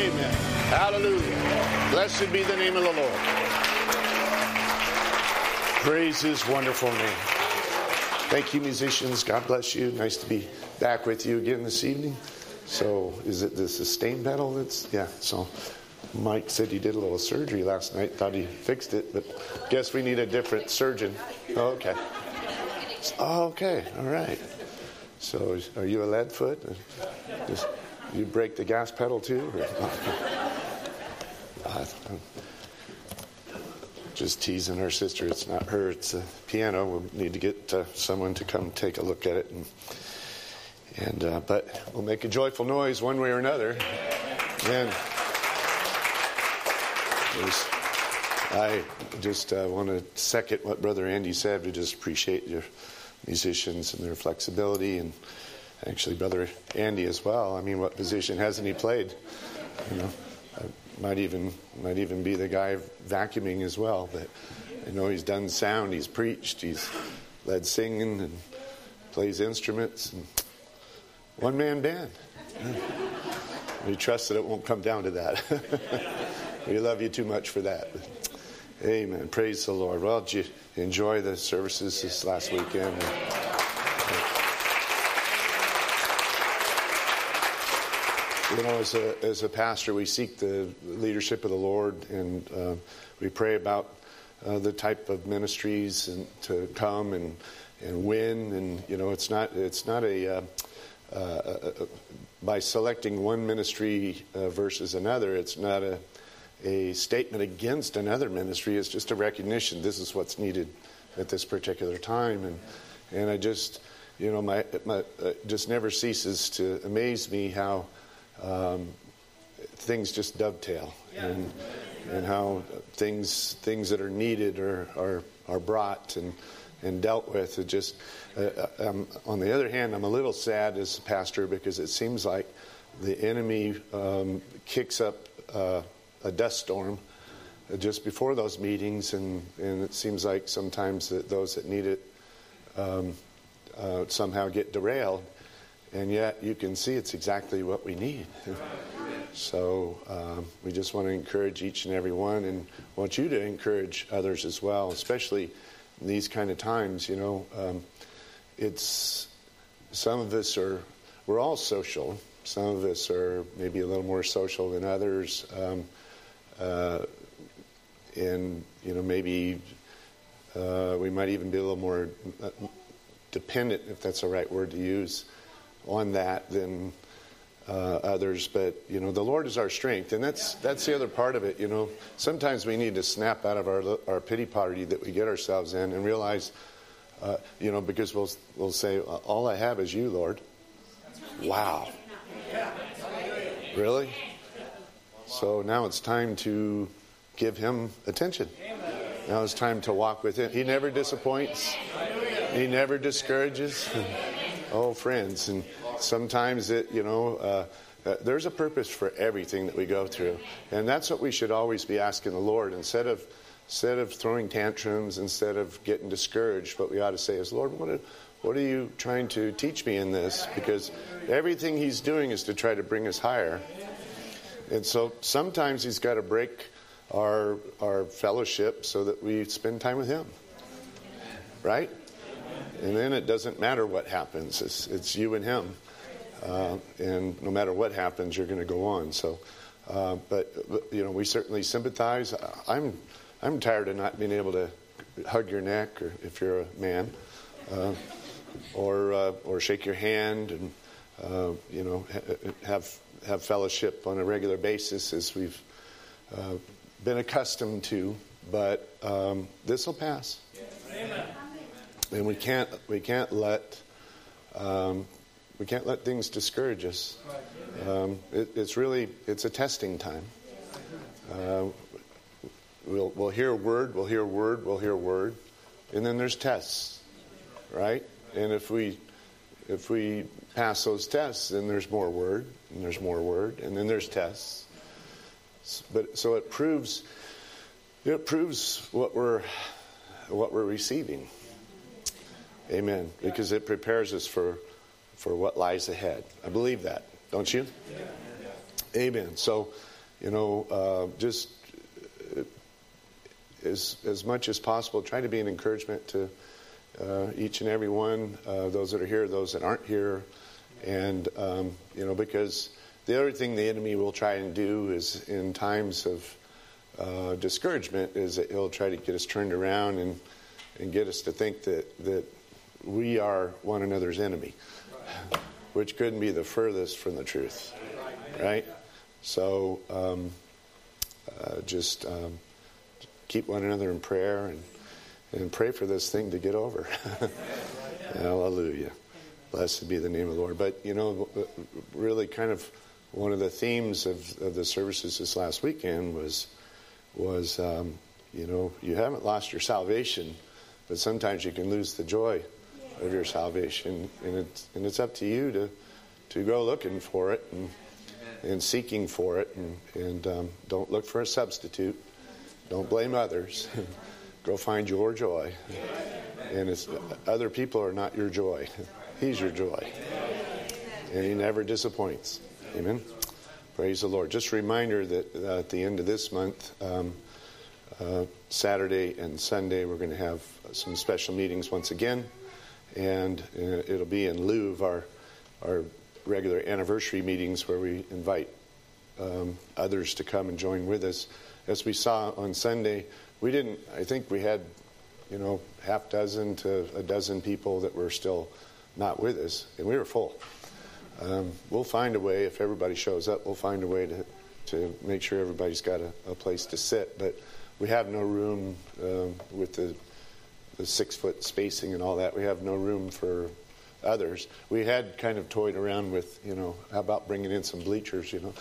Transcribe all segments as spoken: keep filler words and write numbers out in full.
Amen. Hallelujah. Blessed be the name of the Lord. Praise His wonderful name. Thank you, musicians. God bless you. Nice to be back with you again this evening. So, is it the sustain pedal that's, yeah, so Mike said he did a little surgery last night. Thought he fixed it, but guess we need a different surgeon. Oh, okay. Oh, okay. All right. So, are you a lead foot? Just, you break the gas pedal too? Or? uh, just teasing our sister. It's not her. It's a piano. We'll need to get uh, someone to come take a look at it. And, and uh, but we'll make a joyful noise one way or another. And I just uh, want to second what Brother Andy said. We just appreciate your musicians and their flexibility, and actually Brother Andy as well. I mean, what position hasn't he played? You know, I might even might even be the guy vacuuming as well. But I know he's done sound, he's preached, he's led singing, and plays instruments. And one man band. Yeah. We trust that it won't come down to that. We love you too much for that. Amen. Praise the Lord. Well, did you enjoy the services this last weekend? You know, as a as a pastor, we seek the leadership of the Lord, and uh, we pray about uh, the type of ministries and to come and and win. And you know, it's not it's not a uh, uh, uh, by selecting one ministry uh, versus another. It's not a a statement against another ministry. It's just a recognition this is what's needed at this particular time. And and I just, you know, my, my uh, just never ceases to amaze me how um, things just dovetail, and and how things things that are needed are are, are brought and and dealt with. It just uh, um, on the other hand, I'm a little sad as a pastor because it seems like the enemy um, kicks up Uh, a dust storm just before those meetings, and, and it seems like sometimes that those that need it um, uh, somehow get derailed, and yet you can see it's exactly what we need. So um, we just want to encourage each and every one, and want you to encourage others as well, especially in these kind of times. You know, um, it's some of us are, we're all social. Some of us are maybe a little more social than others. Um, Uh, and, you know, maybe uh, we might even be a little more dependent, if that's the right word to use, on that than uh, others. But, you know, the Lord is our strength. And that's that's the other part of it, you know. Sometimes we need to snap out of our our pity party that we get ourselves in and realize, uh, you know, because we'll, we'll say, all I have is you, Lord. Wow. Really? So now it's time to give Him attention. Now it's time to walk with Him. He never disappoints. He never discourages. Oh, friends, and sometimes it, you know, uh, uh, there's a purpose for everything that we go through, and that's what we should always be asking the Lord. Instead of instead of throwing tantrums, instead of getting discouraged, what we ought to say is, Lord, what are, what are you trying to teach me in this? Because everything He's doing is to try to bring us higher. And so sometimes He's got to break our our fellowship so that we spend time with Him, right? And then it doesn't matter what happens; it's, it's you and Him, uh, and no matter what happens, you're going to go on. So, uh, but, but you know, we certainly sympathize. I'm I'm tired of not being able to hug your neck, or if you're a man, uh, or uh, or shake your hand, and uh, you know, ha- have. have fellowship on a regular basis as we've uh, been accustomed to, but um, this will pass. Amen. And we can't we can't let um, we can't let things discourage us. Um, it, it's really it's a testing time. Uh, we'll we'll hear a word, we'll hear a word, we'll hear a word, and then there's tests, right? And if we if we pass those tests, then there's more word. And there's more word, and then there's tests. But so it proves, it proves what we're, what we're receiving. Amen. Because it prepares us for, for what lies ahead. I believe that, don't you? Amen. So you know, uh, just as as much as possible, try to be an encouragement to uh, each and every one, uh, those that are here, those that aren't here, and um, you know, because the other thing the enemy will try and do is in times of uh, discouragement is that he'll try to get us turned around and and get us to think that that we are one another's enemy, which couldn't be the furthest from the truth, right? So um, uh, just. Um, Keep one another in prayer and, and pray for this thing to get over. Hallelujah. Blessed be the name of the Lord. But, you know, really kind of one of the themes of, of the services this last weekend was, was um, you know, you haven't lost your salvation, but sometimes you can lose the joy of your salvation. And it's, and it's up to you to, to go looking for it and, and seeking for it. And, and um, don't look for a substitute. Don't blame others. Go find your joy. And it's, other people are not your joy. He's your joy. And he never disappoints. Amen. Praise the Lord. Just a reminder that uh, at the end of this month, um, uh, Saturday and Sunday, we're going to have some special meetings once again. And uh, it'll be in lieu of our, our regular anniversary meetings where we invite um, others to come and join with us. As we saw on Sunday, we didn't, I think we had, you know, half dozen to a dozen people that were still not with us, and we were full. Um, we'll find a way, if everybody shows up, we'll find a way to, to make sure everybody's got a, a place to sit. But we have no room um, with the, the six-foot spacing and all that. We have no room for others. We had kind of toyed around with, you know, how about bringing in some bleachers, you know,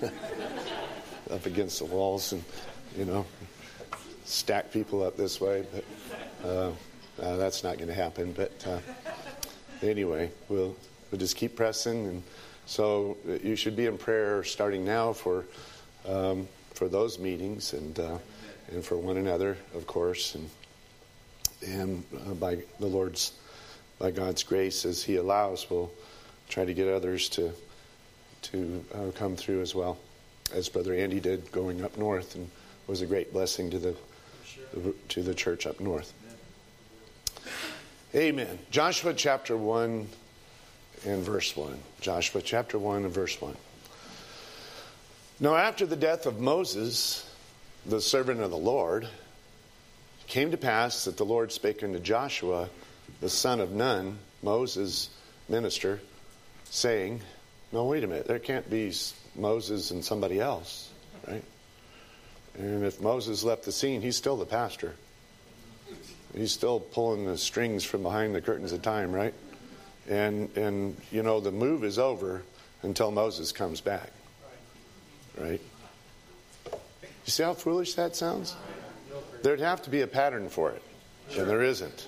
up against the walls and, you know, stack people up this way. But uh, uh, that's not going to happen. But uh, anyway, we'll we'll just keep pressing. And so you should be in prayer starting now for um, for those meetings and uh, and for one another, of course, and and uh, by the Lord's by God's grace, as He allows, we'll try to get others to to uh, come through as well, as Brother Andy did going up north, and was a great blessing to the, the to the church up north. Amen. Joshua chapter one and verse one. Joshua chapter one and verse one. Now after the death of Moses, the servant of the Lord, it came to pass that the Lord spake unto Joshua, the son of Nun, Moses' minister, saying, no, wait a minute, there can't be Moses and somebody else, right? And if Moses left the scene, he's still the pastor. He's still pulling the strings from behind the curtains of time, right? And, and you know, the move is over until Moses comes back, right? You see how foolish that sounds? There'd have to be a pattern for it, and there isn't.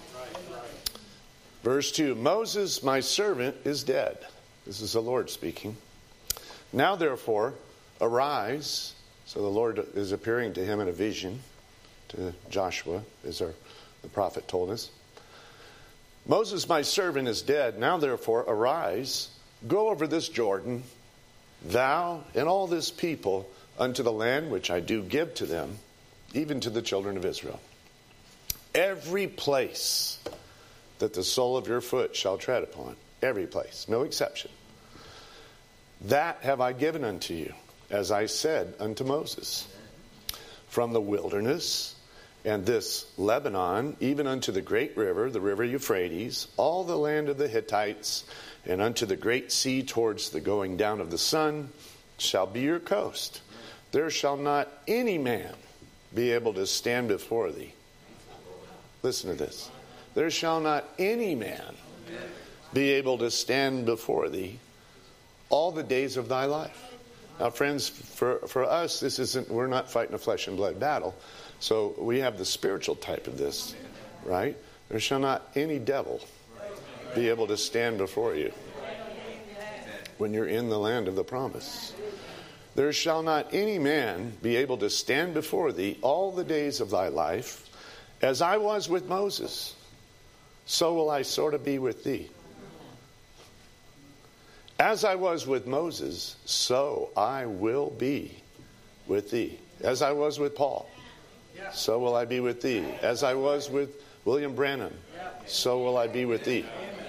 Verse two, Moses, my servant, is dead. This is the Lord speaking. Now, therefore, arise. So the Lord is appearing to him in a vision, to Joshua, as our, the prophet told us. Moses, my servant, is dead. Now, therefore, arise, go over this Jordan, thou and all this people, unto the land which I do give to them, even to the children of Israel. Every place that the sole of your foot shall tread upon, every place, no exception, that have I given unto you, as I said unto Moses. From the wilderness and this Lebanon, even unto the great river, the river Euphrates, all the land of the Hittites, and unto the great sea towards the going down of the sun, shall be your coast. There shall not any man be able to stand before thee. Listen to this. There shall not any man be able to stand before thee all the days of thy life. Now, friends, for, for us, this isn't, we're not fighting a flesh and blood battle. So we have the spiritual type of this, right? There shall not any devil be able to stand before you when you're in the land of the promise. There shall not any man be able to stand before thee all the days of thy life. As I was with Moses, so will I sort of be with thee. As I was with Moses, so I will be with thee. As I was with Paul, so will I be with thee. As I was with William Branham, so will I be with thee.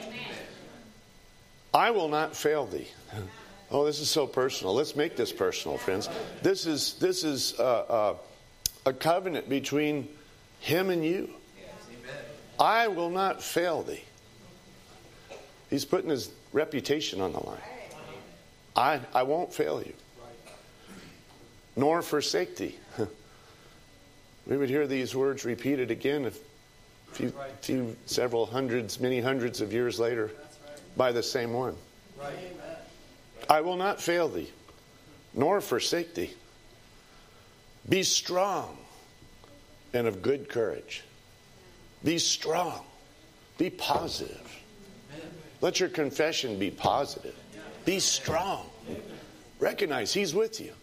I will not fail thee. Oh, this is so personal. Let's make this personal, friends. This is this is uh, uh, a covenant between him and you. I will not fail thee. He's putting his reputation on the line. I, I won't fail you, nor forsake thee. We would hear these words repeated again a few, few several hundreds, many hundreds of years later by the same one. I will not fail thee, nor forsake thee. Be strong and of good courage. Be strong. Be positive. Let your confession be positive. Be strong. Recognize He's with you.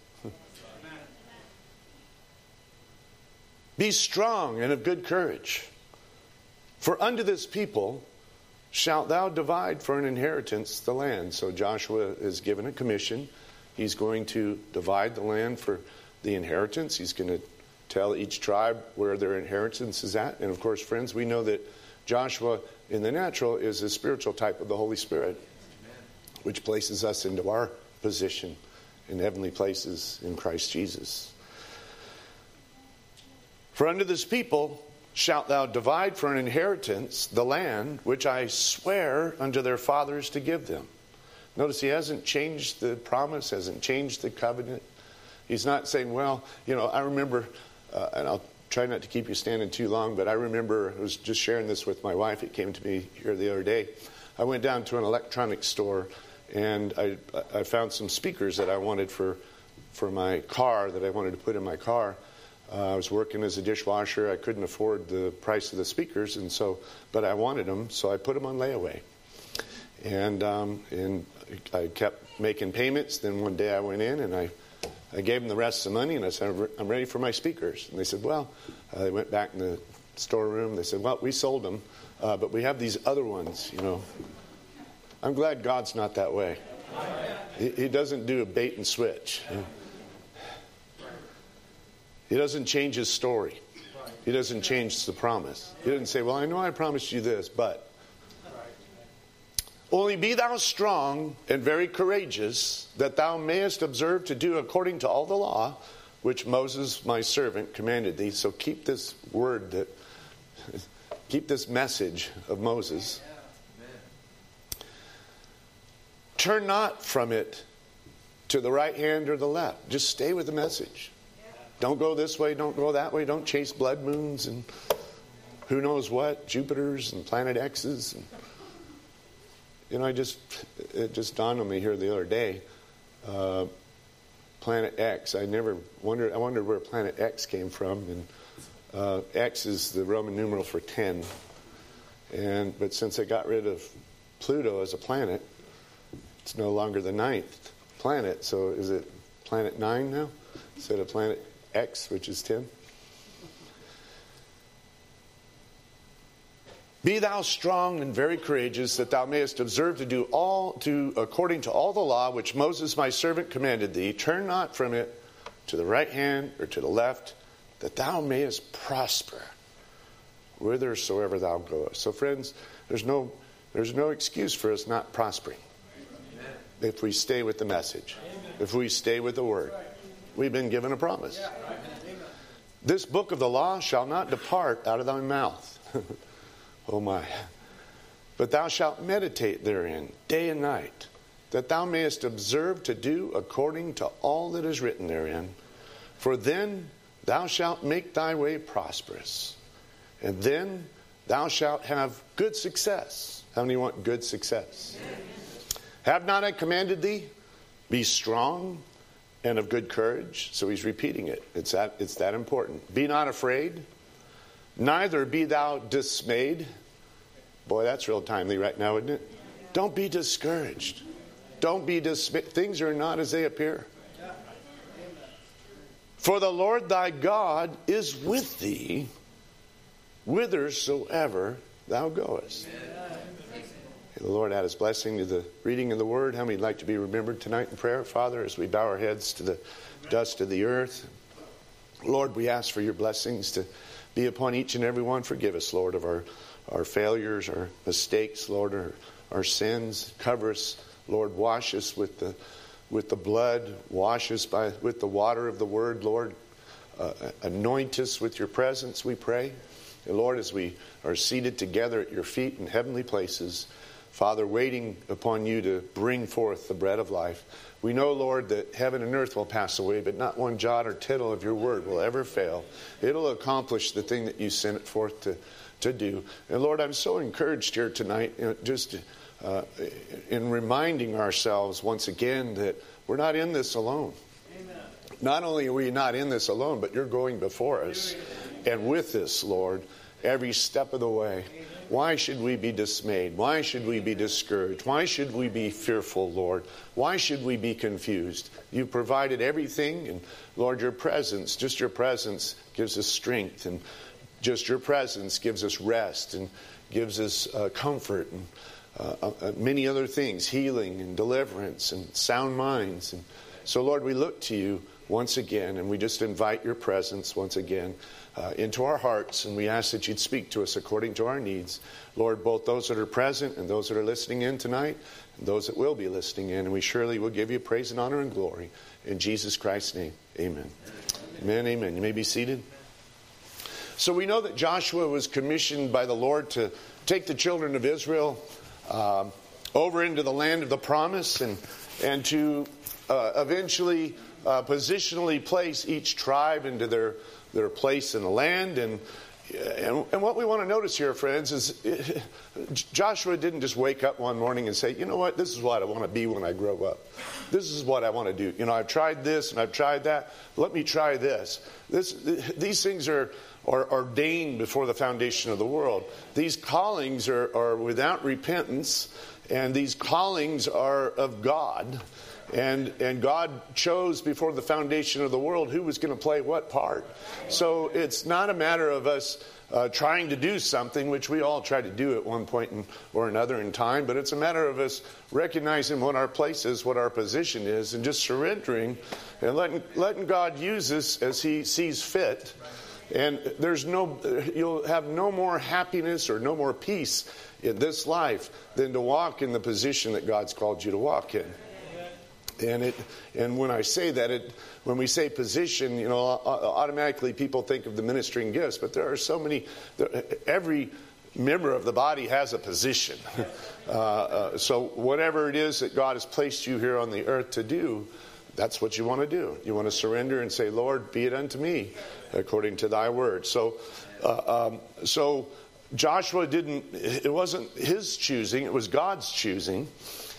Be strong and of good courage. For unto this people shalt thou divide for an inheritance the land. So Joshua is given a commission. He's going to divide the land for the inheritance. He's going to tell each tribe where their inheritance is at. And of course, friends, we know that Joshua in the natural is a spiritual type of the Holy Spirit, which places us into our position in heavenly places in Christ Jesus. For unto this people shalt thou divide for an inheritance the land which I swear unto their fathers to give them. Notice he hasn't changed the promise, hasn't changed the covenant. He's not saying, well, you know, I remember, uh, and I'll try not to keep you standing too long, but I remember, I was just sharing this with my wife. It came to me here the other day. I went down to an electronics store, and I, I found some speakers that I wanted for, for my car, that I wanted to put in my car. Uh, I was working as a dishwasher. I couldn't afford the price of the speakers, and so, but I wanted them, so I put them on layaway. And um, and I kept making payments. Then one day I went in and I, I gave them the rest of the money, and I said, I'm ready for my speakers. And they said, well, uh, they went back in the storeroom. They said, well, we sold them, uh, but we have these other ones, you know. I'm glad God's not that way. He, he doesn't do a bait and switch. He doesn't change his story. He doesn't change the promise. He doesn't say, well, I know I promised you this, but. Only be thou strong and very courageous, that thou mayest observe to do according to all the law, which Moses my servant commanded thee. So keep this word, that, keep this message of Moses. Turn not from it to the right hand or the left. Just stay with the message. Don't go this way, don't go that way. Don't chase blood moons and who knows what, Jupiters and planet X's. And, you know, I just, it just dawned on me here the other day. Uh, planet X. I never wondered, I wondered where planet X came from. And uh, X is the Roman numeral for ten. And but since they got rid of Pluto as a planet, it's no longer the ninth planet. So is it planet nine now instead of planet X, which is ten? Be thou strong and very courageous, that thou mayest observe to do all to according to all the law which Moses my servant commanded thee. Turn not from it to the right hand or to the left, that thou mayest prosper whithersoever thou goest. So, friends, there's no there's no excuse for us not prospering. Amen. If we stay with the message, amen. If we stay with the word. We've been given a promise. Yeah. This book of the law shall not depart out of thy mouth. Oh my. But thou shalt meditate therein day and night, that thou mayest observe to do according to all that is written therein. For then thou shalt make thy way prosperous, and then thou shalt have good success. How many want good success? Have not I commanded thee? Be strong and of good courage. So he's repeating it. It's that, it's that important. Be not afraid, neither be thou dismayed. Boy, that's real timely right now, isn't it? Don't be discouraged. Don't be dismayed. Things are not as they appear. For the Lord thy God is with thee whithersoever thou goest. The Lord add his blessing to the reading of the word. How many would like to be remembered tonight in prayer, Father, as we bow our heads to the dust of the earth? Lord, we ask for your blessings to be upon each and every one. Forgive us, Lord, of our, our failures, our mistakes, Lord, our, our sins. Cover us, Lord. Wash us with the with the blood. Wash us by with the water of the word, Lord. Uh, anoint us with your presence, we pray. And Lord, as we are seated together at your feet in heavenly places, Father, waiting upon you to bring forth the bread of life. We know, Lord, that heaven and earth will pass away, but not one jot or tittle of your word will ever fail. It'll accomplish the thing that you sent it forth to, to do. And Lord, I'm so encouraged here tonight, you know, just uh, in reminding ourselves once again that we're not in this alone. Amen. Not only are we not in this alone, but you're going before us and with us, Lord, every step of the way. Why should we be dismayed? Why should we be discouraged? Why should we be fearful, Lord? Why should we be confused? You provided everything, and Lord, your presence, just your presence gives us strength, and just your presence gives us rest and gives us uh, comfort and uh, uh, many other things, healing and deliverance and sound minds. And so, Lord, we look to you once again, and we just invite your presence once again Uh, into our hearts, and we ask that you'd speak to us according to our needs. Lord, both those that are present and those that are listening in tonight, and those that will be listening in, and we surely will give you praise and honor and glory. In Jesus Christ's name, amen. Amen, amen. amen. You may be seated. So we know that Joshua was commissioned by the Lord to take the children of Israel um, over into the land of the promise, and, and to uh, eventually uh, positionally place each tribe into their their place in the land. And, and and what we want to notice here, friends, is it, Joshua didn't just wake up one morning and say, you know what, this is what I want to be when I grow up. This is what I want to do. You know, I've tried this and I've tried that. Let me try this. This these things are, are ordained before the foundation of the world. These callings are, are without repentance, and these callings are of God. And and God chose before the foundation of the world who was going to play what part. So it's not a matter of us uh, trying to do something, which we all try to do at one point in, or another in time, but it's a matter of us recognizing what our place is, what our position is, and just surrendering and letting, letting God use us as he sees fit. And there's no, you'll have no more happiness or no more peace in this life than to walk in the position that God's called you to walk in. And it, and when I say that, it, when we say position, you know, automatically people think of the ministering gifts, but there are so many. Every member of the body has a position. Uh, uh, so whatever it is that God has placed you here on the earth to do, that's what you want to do. You want to surrender and say, Lord, be it unto me according to thy word. So, uh, um, so Joshua didn't. It wasn't his choosing; it was God's choosing.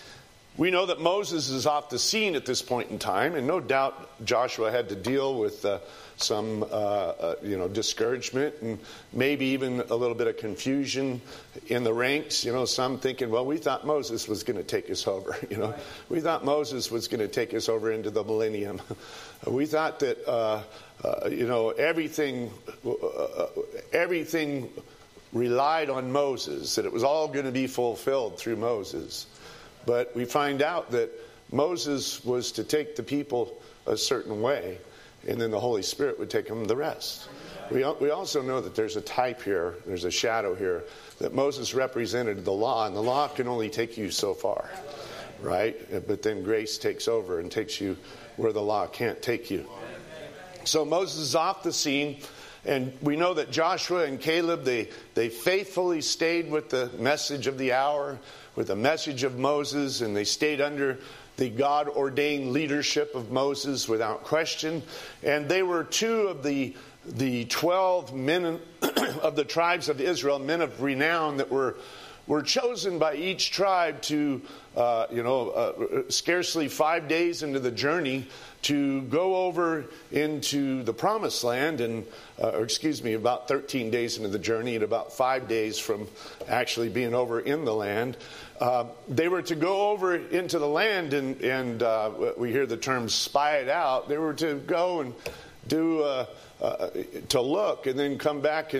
We know that Moses is off the scene at this point in time, and no doubt Joshua had to deal with uh, some, uh, uh, you know, discouragement and maybe even a little bit of confusion in the ranks. You know, some thinking, well, we thought Moses was going to take us over. You know, we thought Moses was going to take us over into the millennium. We thought that, uh, uh, you know, everything, uh, everything relied on Moses, that it was all going to be fulfilled through Moses. But we find out that Moses was to take the people a certain way, and then the Holy Spirit would take them the rest. We we also know that there's a type here, there's a shadow here, that Moses represented the law, and the law can only take you so far, right? But then grace takes over and takes you where the law can't take you. So Moses is off the scene, and we know that Joshua and Caleb, they, they faithfully stayed with the message of the hour, with the message of Moses, and they stayed under the God-ordained leadership of Moses without question. And they were two of the the twelve men of the tribes of Israel, men of renown, that were were chosen by each tribe to, uh, you know, uh, scarcely five days into the journey to go over into the promised land, and, uh, or excuse me, about thirteen days into the journey, and about five days from actually being over in the land. Uh, they were to go over into the land, and, and uh, we hear the term spy it out. They were to go and do, uh, uh, to look, and then come back and,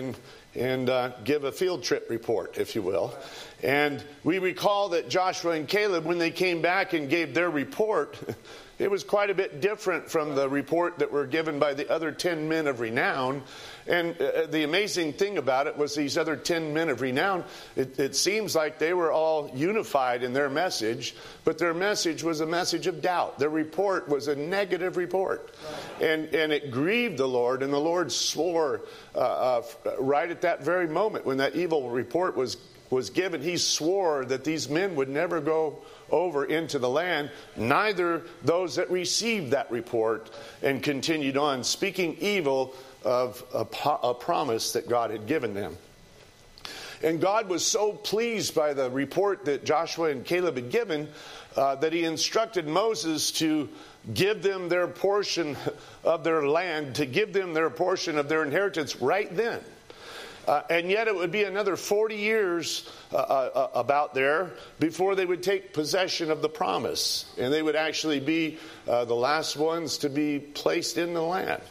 and uh, give a field trip report, if you will. And we recall that Joshua and Caleb, when they came back and gave their report, it was quite a bit different from the report that were given by the other ten men of renown. And uh, the amazing thing about it was these other ten men of renown, it, it seems like they were all unified in their message, but their message was a message of doubt. Their report was a negative report. And, and it grieved the Lord, and the Lord swore uh, uh, right at that very moment when that evil report was, was given, he swore that these men would never go over into the land, neither those that received that report, and continued on speaking evil of a, a promise that God had given them. And God was so pleased by the report that Joshua and Caleb had given uh, that he instructed Moses to give them their portion of their land, to give them their portion of their inheritance right then. Uh, and yet it would be another forty years uh, uh, about there before they would take possession of the promise. And they would actually be uh, the last ones to be placed in the land.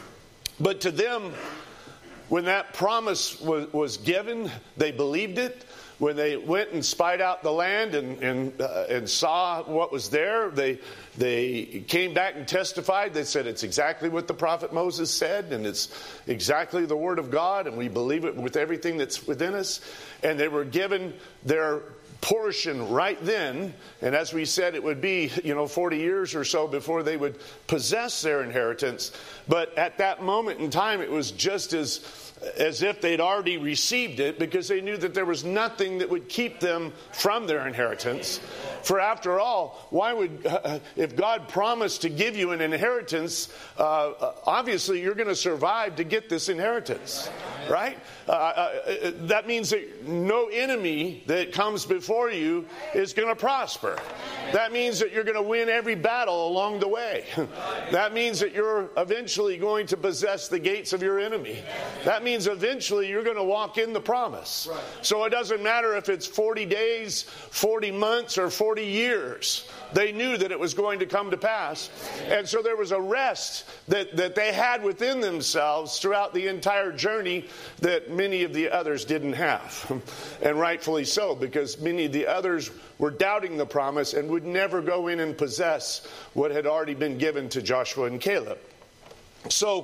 But to them, when that promise was, was given, they believed it. When they went and spied out the land and and, uh, and saw what was there, they they came back and testified. They said it's exactly what the prophet Moses said, and it's exactly the word of God, and we believe it with everything that's within us. And they were given their portion right then, and as we said, it would be, you know, forty years or so before they would possess their inheritance. But at that moment in time, it was just as as if they'd already received it, because they knew that there was nothing that would keep them from their inheritance. For after all, why would, uh, if God promised to give you an inheritance, uh, obviously you're going to survive to get this inheritance, right? Uh, uh, that means that no enemy that comes before you is going to prosper. That means that you're going to win every battle along the way. That means that you're eventually going to possess the gates of your enemy. That means eventually you're going to walk in the promise. So it doesn't matter if it's forty days, forty months, or forty years. They knew that it was going to come to pass. And so there was a rest that, that they had within themselves throughout the entire journey that many of the others didn't have. And rightfully so, because many of the others were doubting the promise and would never go in and possess what had already been given to Joshua and Caleb. So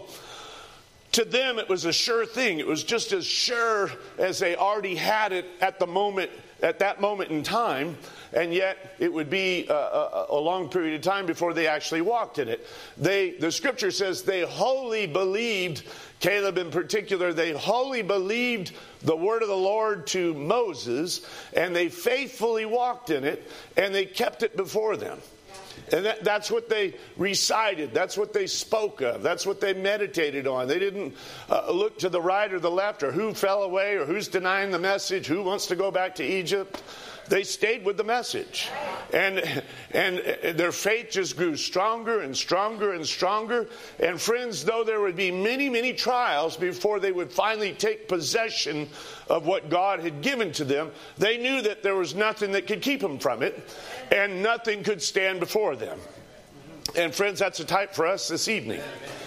to them, it was a sure thing. It was just as sure as they already had it at the moment, at that moment in time. And yet it would be a, a, a long period of time before they actually walked in it. They, the scripture says they wholly believed, Caleb in particular, they wholly believed the word of the Lord to Moses, and they faithfully walked in it, and they kept it before them. And that, that's what they recited. That's what they spoke of. That's what they meditated on. They didn't uh, look to the right or the left, or who fell away, or who's denying the message, who wants to go back to Egypt. They stayed with the message. And and their faith just grew stronger and stronger and stronger. And friends, though there would be many, many trials before they would finally take possession of what God had given to them, they knew that there was nothing that could keep them from it, and nothing could stand before them. And friends, that's a type for us this evening.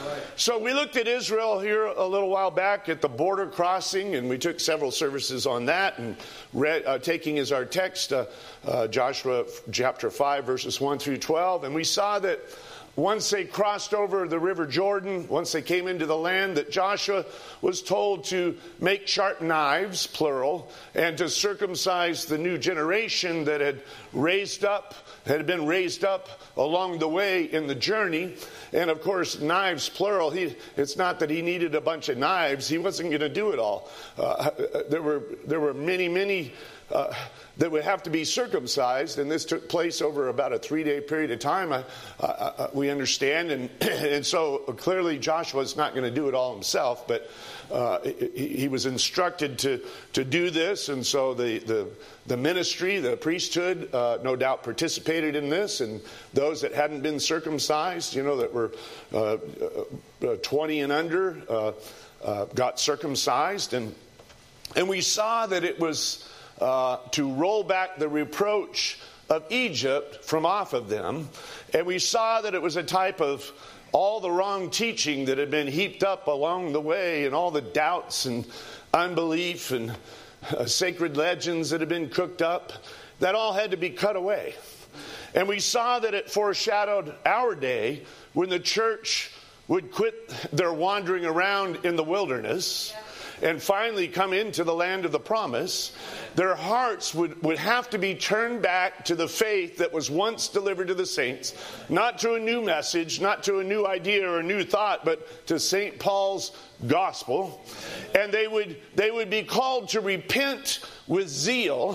So we looked at Israel here a little while back at the border crossing, and we took several services on that, and read, uh, taking as our text uh, uh, Joshua chapter five, verses one through twelve. And we saw that once they crossed over the river Jordan, once they came into the land, that Joshua was told to make sharp knives, plural, and to circumcise the new generation that had raised up, had been raised up along the way in the journey. And of course, knives, plural, he, it's not that he needed a bunch of knives. He wasn't going to do it all. Uh, there were there were many, many uh, that would have to be circumcised, and this took place over about a three-day period of time, uh, uh, we understand. And, and so clearly Joshua's not going to do it all himself, but uh, he, he was instructed to, to do this. And so the, the, the ministry, the priesthood, uh, no doubt participated in this. And those that hadn't been circumcised, you know, that were uh, uh, twenty and under, uh, uh, got circumcised. And, and we saw that it was Uh, to roll back the reproach of Egypt from off of them. And we saw that it was a type of all the wrong teaching that had been heaped up along the way, and all the doubts and unbelief and uh, sacred legends that had been cooked up, that all had to be cut away. And we saw that it foreshadowed our day when the church would quit their wandering around in the wilderness and finally come into the land of the promise. Their hearts would, would have to be turned back to the faith that was once delivered to the saints, not to a new message, not to a new idea or a new thought, but to Saint Paul's gospel. And they would they would be called to repent with zeal,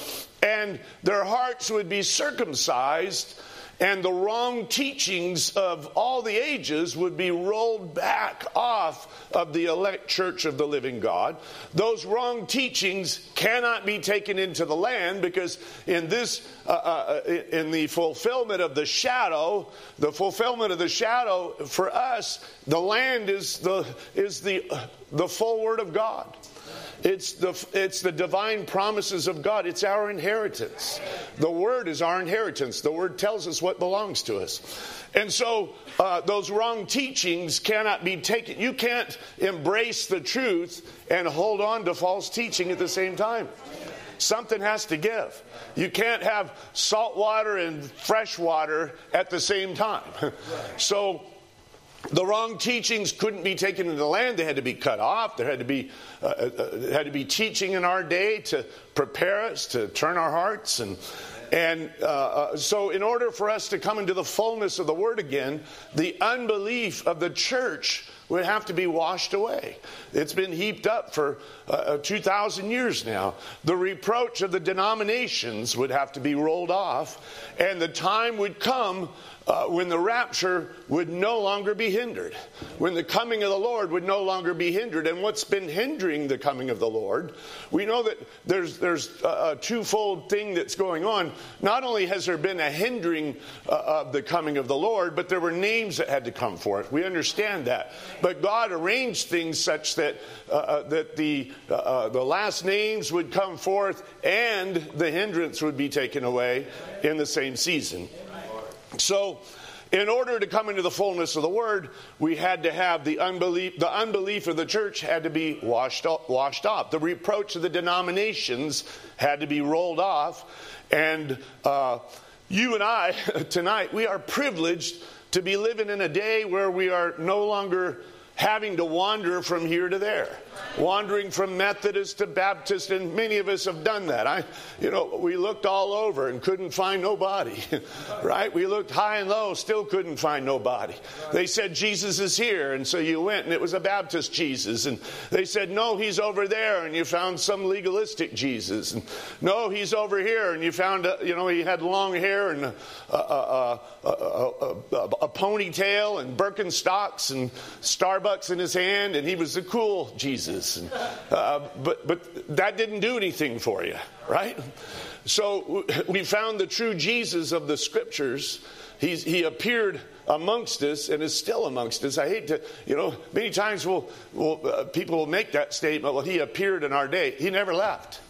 and their hearts would be circumcised, and the wrong teachings of all the ages would be rolled back off of the elect church of the living God. Those wrong teachings cannot be taken into the land, because in this, uh, uh, in the fulfillment of the shadow, the fulfillment of the shadow for us, the land is the is the the full word of God. It's the it's the divine promises of God. It's our inheritance. The Word is our inheritance. The Word tells us what belongs to us. And so uh, those wrong teachings cannot be taken. You can't embrace the truth and hold on to false teaching at the same time. Something has to give. You can't have salt water and fresh water at the same time. So the wrong teachings couldn't be taken into the land. They had to be cut off. There had to be uh, uh, had to be teaching in our day to prepare us, to turn our hearts. And and uh, uh, so in order for us to come into the fullness of the Word again, the unbelief of the church would have to be washed away. It's been heaped up for uh, two thousand years now. The reproach of the denominations would have to be rolled off, and the time would come Uh, when the rapture would no longer be hindered, when the coming of the Lord would no longer be hindered. And what's been hindering the coming of the Lord, we know that there's there's a, a twofold thing that's going on. Not only has there been a hindering uh, of the coming of the Lord, but there were names that had to come forth. We understand that, but God arranged things such that uh, that the uh, uh, the last names would come forth and the hindrance would be taken away in the same season. So, in order to come into the fullness of the Word, we had to have the unbelief. The unbelief of the church had to be washed off, washed off. The reproach of the denominations had to be rolled off. And uh, you and I tonight, we are privileged to be living in a day where we are no longer having to wander from here to there, wandering from Methodist to Baptist, and many of us have done that. I, you know, we looked all over and couldn't find nobody, right? We looked high and low, still couldn't find nobody. They said, Jesus is here, and so you went, and it was a Baptist Jesus. And they said, no, he's over there, and you found some legalistic Jesus. And no, he's over here, and you found, a, you know, he had long hair and a, a, a, a, a, a ponytail and Birkenstocks and Starbucks in his hand, and he was the cool Jesus. And, uh, but but that didn't do anything for you, right? So we found the true Jesus of the Scriptures. He's, he appeared amongst us and is still amongst us. I hate to, you know, many times we'll, we'll, uh, people will make that statement, well, he appeared in our day. He never left.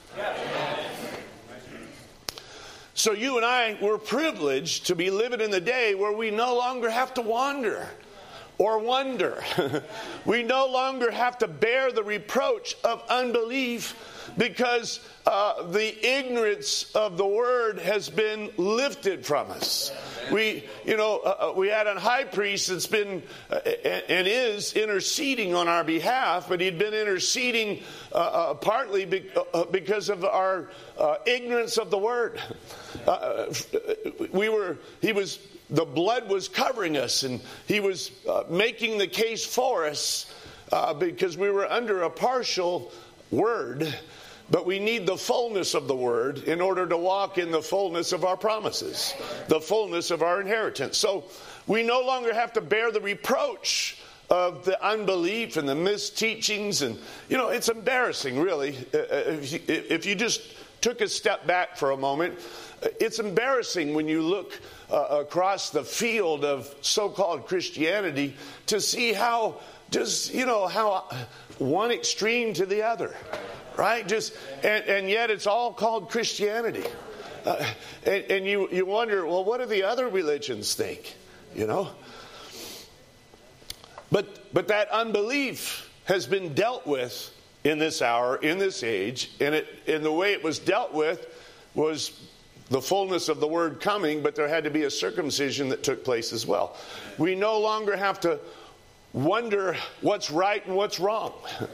So you and I were privileged to be living in the day where we no longer have to wander or wonder. We no longer have to bear the reproach of unbelief, because uh, the ignorance of the Word has been lifted from us. We, you know, uh, we had a high priest that's been uh, and is interceding on our behalf, but he'd been interceding uh, uh, partly be, uh, because of our uh, ignorance of the Word. Uh, we were, he was. The blood was covering us, and he was uh, making the case for us uh, because we were under a partial word, but we need the fullness of the Word in order to walk in the fullness of our promises, the fullness of our inheritance. So we no longer have to bear the reproach of the unbelief and the misteachings. And, you know, it's embarrassing, really, if you, if you just took a step back for a moment. It's embarrassing when you look uh, across the field of so-called Christianity to see how just, you know, how one extreme to the other, right? Just and, and yet it's all called Christianity. Uh, and and you, you wonder, well, what do the other religions think, you know? But, but that unbelief has been dealt with in this hour, in this age, and it and the way it was dealt with was the fullness of the word coming, but there had to be a circumcision that took place as well. We no longer have to wonder what's right and what's wrong.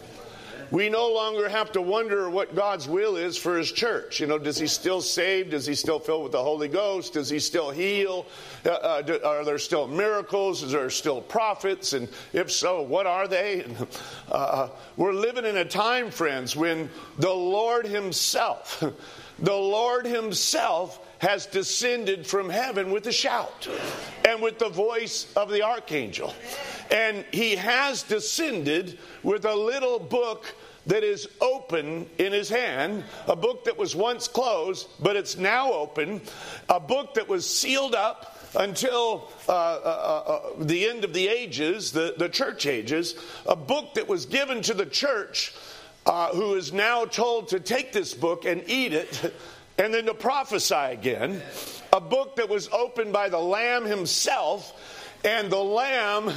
We no longer have to wonder what God's will is for his church. You know, does he still save? Does he still fill with the Holy Ghost? Does he still heal? Uh, uh, do, are there still miracles? Is there still prophets? And if so, what are they? And, uh, we're living in a time, friends, when the Lord himself, the Lord himself has descended from heaven with a shout and with the voice of the archangel. And he has descended with a little book that is open in his hand, a book that was once closed, but it's now open, a book that was sealed up until uh, uh, uh, the end of the ages, the, the church ages, a book that was given to the church uh, who is now told to take this book and eat it and then to prophesy again, a book that was opened by the Lamb himself. And the Lamb,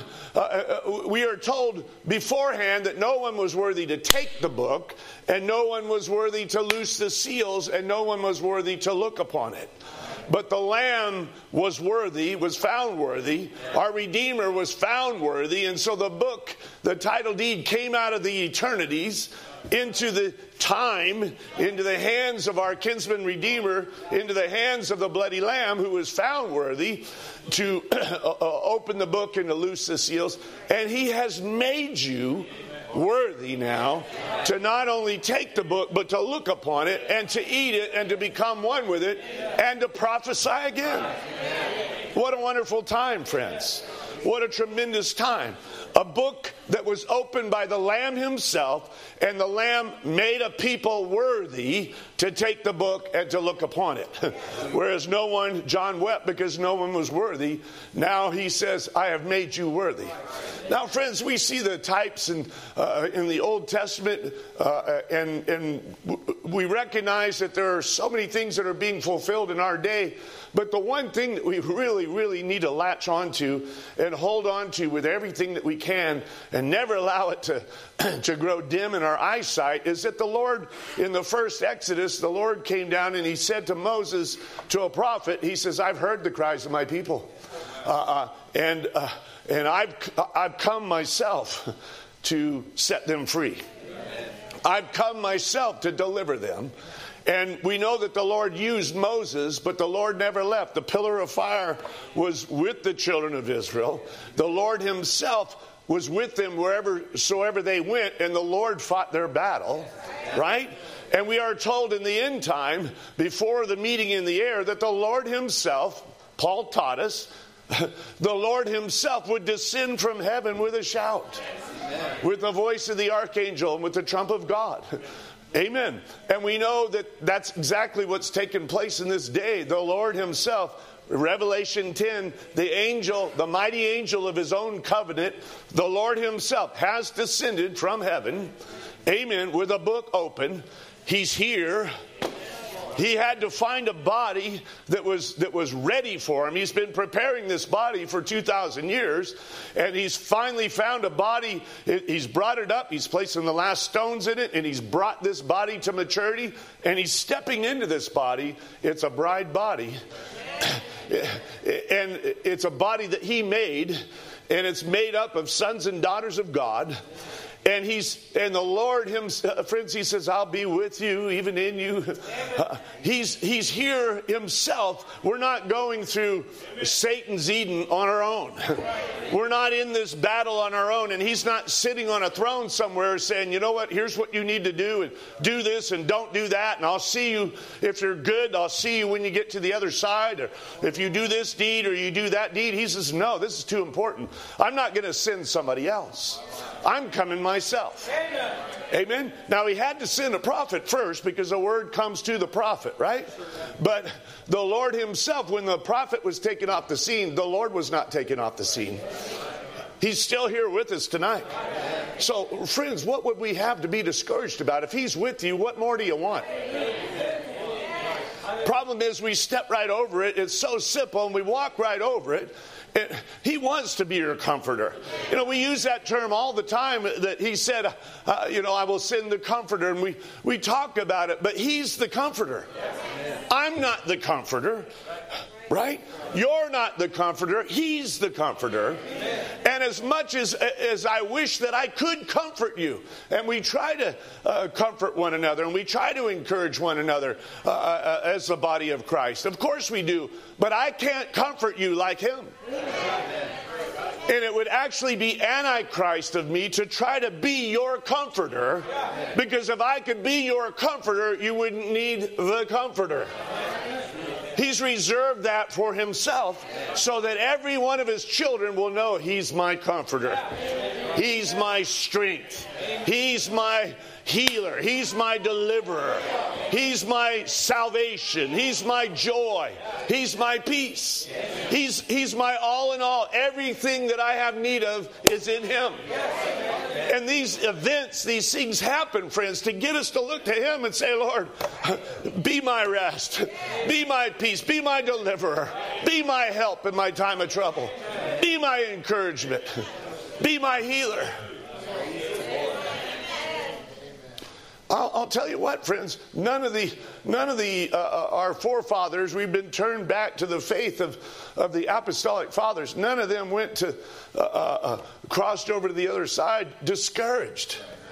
uh, we are told beforehand that no one was worthy to take the book, and no one was worthy to loose the seals, and no one was worthy to look upon it. But the Lamb was worthy, was found worthy. Our Redeemer was found worthy. And so the book, the title deed, came out of the eternities into the time, into the hands of our kinsman Redeemer, into the hands of the bloody Lamb who was found worthy to open the book and to loose the seals. And he has made you worthy now to not only take the book, but to look upon it and to eat it and to become one with it and to prophesy again. What a wonderful time, friends. What a tremendous time. A book that was opened by the Lamb himself, and the Lamb made a people worthy to take the book and to look upon it. Whereas no one, John wept because no one was worthy. Now he says, I have made you worthy. Now, friends, we see the types in, uh, in the Old Testament, uh, and, and we recognize that there are so many things that are being fulfilled in our day. But the one thing that we really, really need to latch onto and hold on to with everything that we can and never allow it to, to grow dim in our eyesight is that the Lord, in the first Exodus, the Lord came down and he said to Moses, to a prophet, he says, I've heard the cries of my people. Uh, uh, and uh, and I've, I've come myself to set them free. I've come myself to deliver them. And we know that the Lord used Moses, but the Lord never left. The pillar of fire was with the children of Israel. The Lord himself was with them wherever soever they went, and the Lord fought their battle, right? And we are told in the end time, before the meeting in the air, that the Lord himself, Paul taught us, the Lord himself would descend from heaven with a shout, with the voice of the archangel and with the trump of God. Amen. And we know that that's exactly what's taken place in this day. The Lord himself, Revelation ten, the angel, the mighty angel of his own covenant, the Lord himself has descended from heaven. Amen. With a book open. He's here. He had to find a body that was that was ready for him. He's been preparing this body for two thousand years, and he's finally found a body. He's brought it up. He's placing the last stones in it, and he's brought this body to maturity, and he's stepping into this body. It's a bride body, and it's a body that he made, and it's made up of sons and daughters of God. And he's and the Lord himself, friends, he says, I'll be with you, even in you. Uh, he's he's here himself. We're not going through Satan's Eden on our own. We're not in this battle on our own. And he's not sitting on a throne somewhere saying, you know what, here's what you need to do, and do this and don't do that. And I'll see you if you're good. I'll see you when you get to the other side. Or if you do this deed or you do that deed. He says, no, this is too important. I'm not going to send somebody else. I'm coming myself. Amen. Amen. Now, he had to send a prophet first because the word comes to the prophet, right? But the Lord himself, when the prophet was taken off the scene, the Lord was not taken off the scene. He's still here with us tonight. So, friends, what would we have to be discouraged about? If he's with you, what more do you want? Problem is, we step right over it. It's so simple, and we walk right over it. And he wants to be your comforter. You know, we use that term all the time, that he said, uh, you know, I will send the comforter. And we, we talk about it, but he's the comforter. I'm not the comforter. Right? You're not the comforter. He's the comforter. And as much as, as I wish that I could comfort you, and we try to uh, comfort one another, and we try to encourage one another uh, uh, as the body of Christ. Of course we do. But I can't comfort you like him. And it would actually be antichrist of me to try to be your comforter, because if I could be your comforter, you wouldn't need the comforter. He's reserved that for himself so that every one of his children will know he's my comforter. He's my strength. He's my healer. He's my deliverer. He's my salvation. He's my joy. He's my peace. He's, he's my all in all. Everything that I have need of is in him. And these events, these things happen, friends, to get us to look to him and say, Lord, be my rest. Be my peace. Be my deliverer. Be my help in my time of trouble. Be my encouragement. Be my healer. I'll, I'll tell you what, friends. None of the, none of the uh, our forefathers. We've been turned back to the faith of, of the apostolic fathers. None of them went to uh, uh, crossed over to the other side discouraged.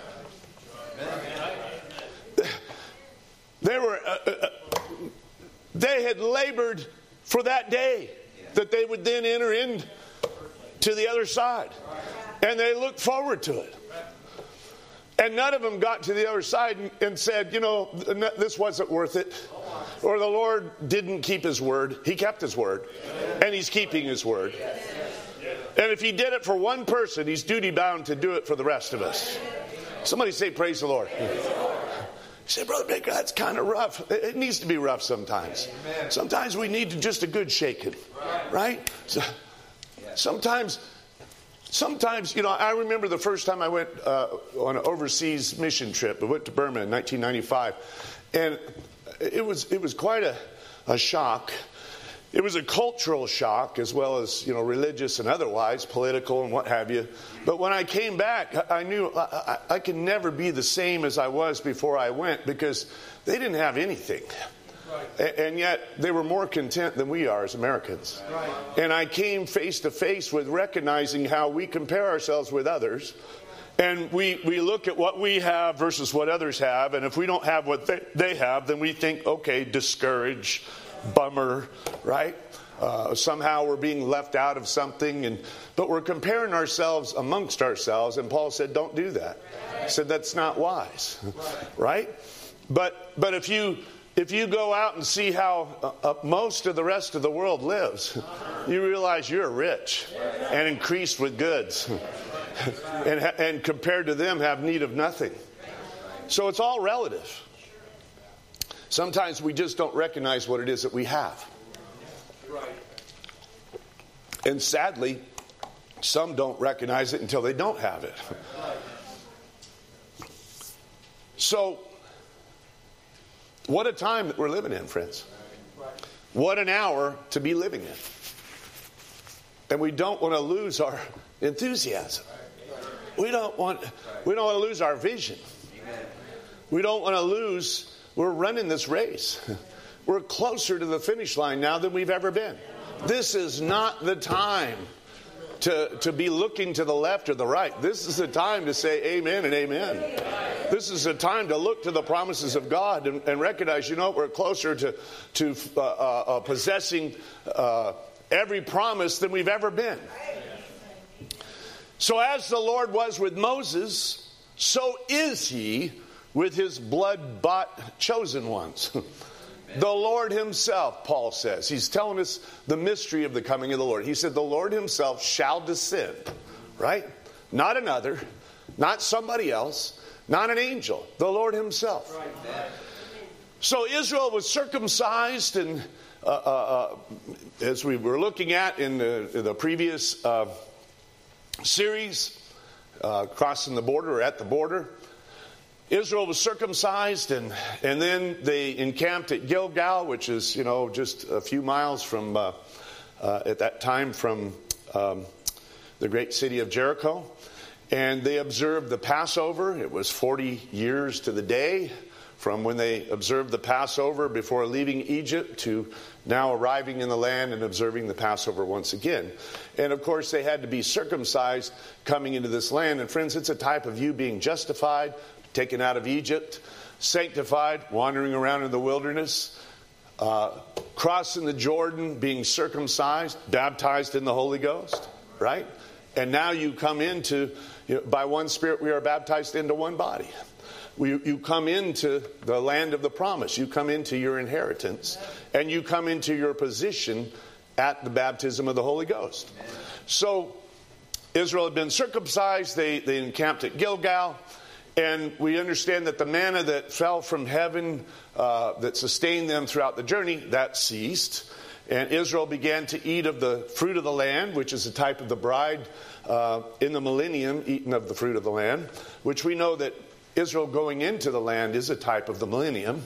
They were. Uh, uh, they had labored for that day that they would then enter in to the other side, and they looked forward to it. And none of them got to the other side and, and said, you know, this wasn't worth it. Or the Lord didn't keep his word. He kept his word. And he's keeping his word. And if he did it for one person, he's duty bound to do it for the rest of us. Somebody say, praise the Lord. You say, Brother Baker, that's kind of rough. It needs to be rough sometimes. Sometimes we need just a good shaking. Right? So, sometimes... Sometimes, you know, I remember the first time I went uh, on an overseas mission trip. I went to Burma in nineteen ninety-five. And it was it was quite a, a shock. It was a cultural shock as well as, you know, religious and otherwise, political and what have you. But when I came back, I knew I, I, I could never be the same as I was before I went, because they didn't have anything. Right. And yet they were more content than we are as Americans. Right. And I came face to face with recognizing how we compare ourselves with others. And we, we look at what we have versus what others have. And if we don't have what they, they have, then we think, okay, discouraged, bummer, right? Uh, somehow we're being left out of something. And but we're comparing ourselves amongst ourselves. And Paul said, don't do that. He said, that's not wise. Right? But but if you... If you go out and see how uh, uh, most of the rest of the world lives, you realize you're rich and increased with goods. and, and compared to them, have need of nothing. So it's all relative. Sometimes we just don't recognize what it is that we have. And sadly, some don't recognize it until they don't have it. So, what a time that we're living in, friends. What an hour to be living in. And we don't want to lose our enthusiasm. We don't want we don't want to lose our vision. We don't want to lose, we're running this race. We're closer to the finish line now than we've ever been. This is not the time to, to be looking to the left or the right. This is the time to say amen and amen. This is a time to look to the promises of God and, and recognize, you know, we're closer to, to uh, uh, possessing uh, every promise than we've ever been. So as the Lord was with Moses, so is he with his blood-bought chosen ones. The Lord himself, Paul says. He's telling us the mystery of the coming of the Lord. He said the Lord himself shall descend, right? Not another, not somebody else, not an angel, the Lord himself. Right. So Israel was circumcised, and uh, uh, as we were looking at in the, in the previous uh, series, uh, crossing the border or at the border, Israel was circumcised, and, and then they encamped at Gilgal, which is, you know, just a few miles from, uh, uh, at that time from um, the great city of Jericho. And they observed the Passover. It was forty years to the day from when they observed the Passover before leaving Egypt to now arriving in the land and observing the Passover once again. And of course, they had to be circumcised coming into this land. And friends, it's a type of you being justified, taken out of Egypt, sanctified, wandering around in the wilderness, uh, crossing the Jordan, being circumcised, baptized in the Holy Ghost, right? And now you come into, you know, by one Spirit we are baptized into one body. We, you come into the land of the promise. You come into your inheritance. And you come into your position at the baptism of the Holy Ghost. So Israel had been circumcised. They, they encamped at Gilgal. And we understand that the manna that fell from heaven uh, that sustained them throughout the journey, that ceased. And Israel began to eat of the fruit of the land, which is a type of the bride uh, in the millennium, eating of the fruit of the land, which we know that Israel going into the land is a type of the millennium.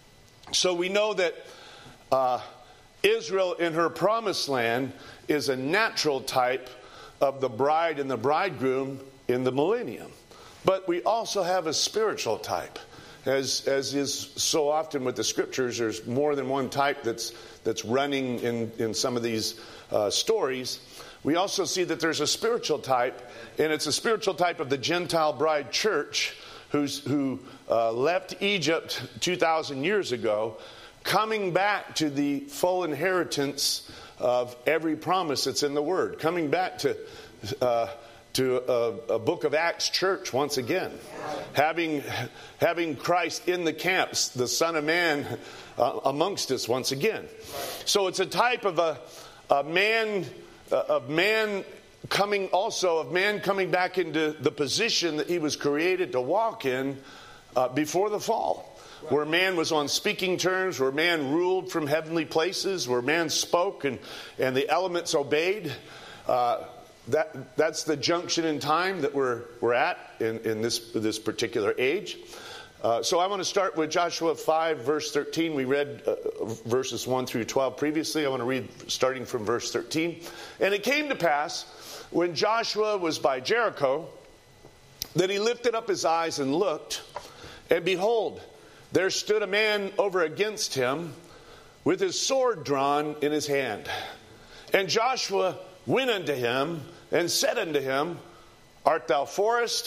So we know that uh, Israel in her promised land is a natural type of the bride and the bridegroom in the millennium. But we also have a spiritual type. As as is so often with the scriptures, there's more than one type that's that's running in, in some of these uh, stories. We also see that there's a spiritual type, and it's a spiritual type of the Gentile bride church who's, who uh, left Egypt two thousand years ago, coming back to the full inheritance of every promise that's in the Word, coming back to uh, to a, a book of Acts church once again, having having Christ in the camps, the Son of Man uh, amongst us once again. So it's a type of a, a man uh, of man coming also of man coming back into the position that he was created to walk in uh, before the fall, where man was on speaking terms, where man ruled from heavenly places, where man spoke and and the elements obeyed. Uh, That that's the junction in time that we're we're at in, in this this particular age. Uh, so I want to start with Joshua five, verse thirteen. We read uh, verses one through twelve previously. I want to read starting from verse thirteen. And it came to pass, when Joshua was by Jericho, that he lifted up his eyes and looked, and behold, there stood a man over against him with his sword drawn in his hand. And Joshua went unto him and said unto him, Art thou for us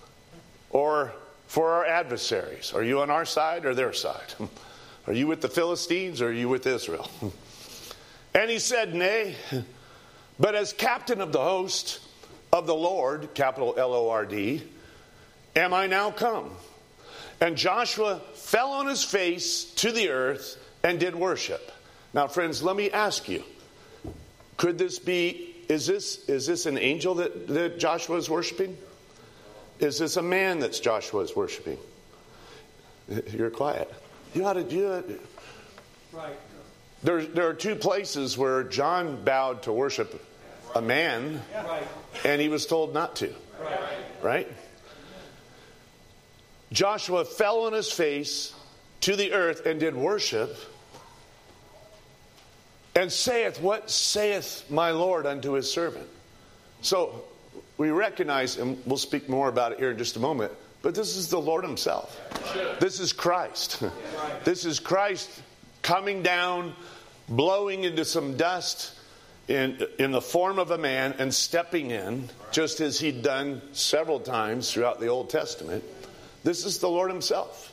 or for our adversaries? Are you on our side or their side? Are you with the Philistines or are you with Israel? And he said, Nay, but as captain of the host of the Lord, capital L O R D, am I now come? And Joshua fell on his face to the earth and did worship. Now, friends, let me ask you, could this be, is this is this an angel that, that Joshua is worshiping? Is this a man that Joshua is worshiping? You're quiet. You ought to do it. Right. There, there are two places where John bowed to worship a man, and he was told not to. Right? Joshua fell on his face to the earth and did worship. And saith, What saith my Lord unto his servant? So we recognize, and we'll speak more about it here in just a moment, but this is the Lord himself. This is Christ. This is Christ coming down, blowing into some dust in, in the form of a man and stepping in, just as he'd done several times throughout the Old Testament. This is the Lord himself.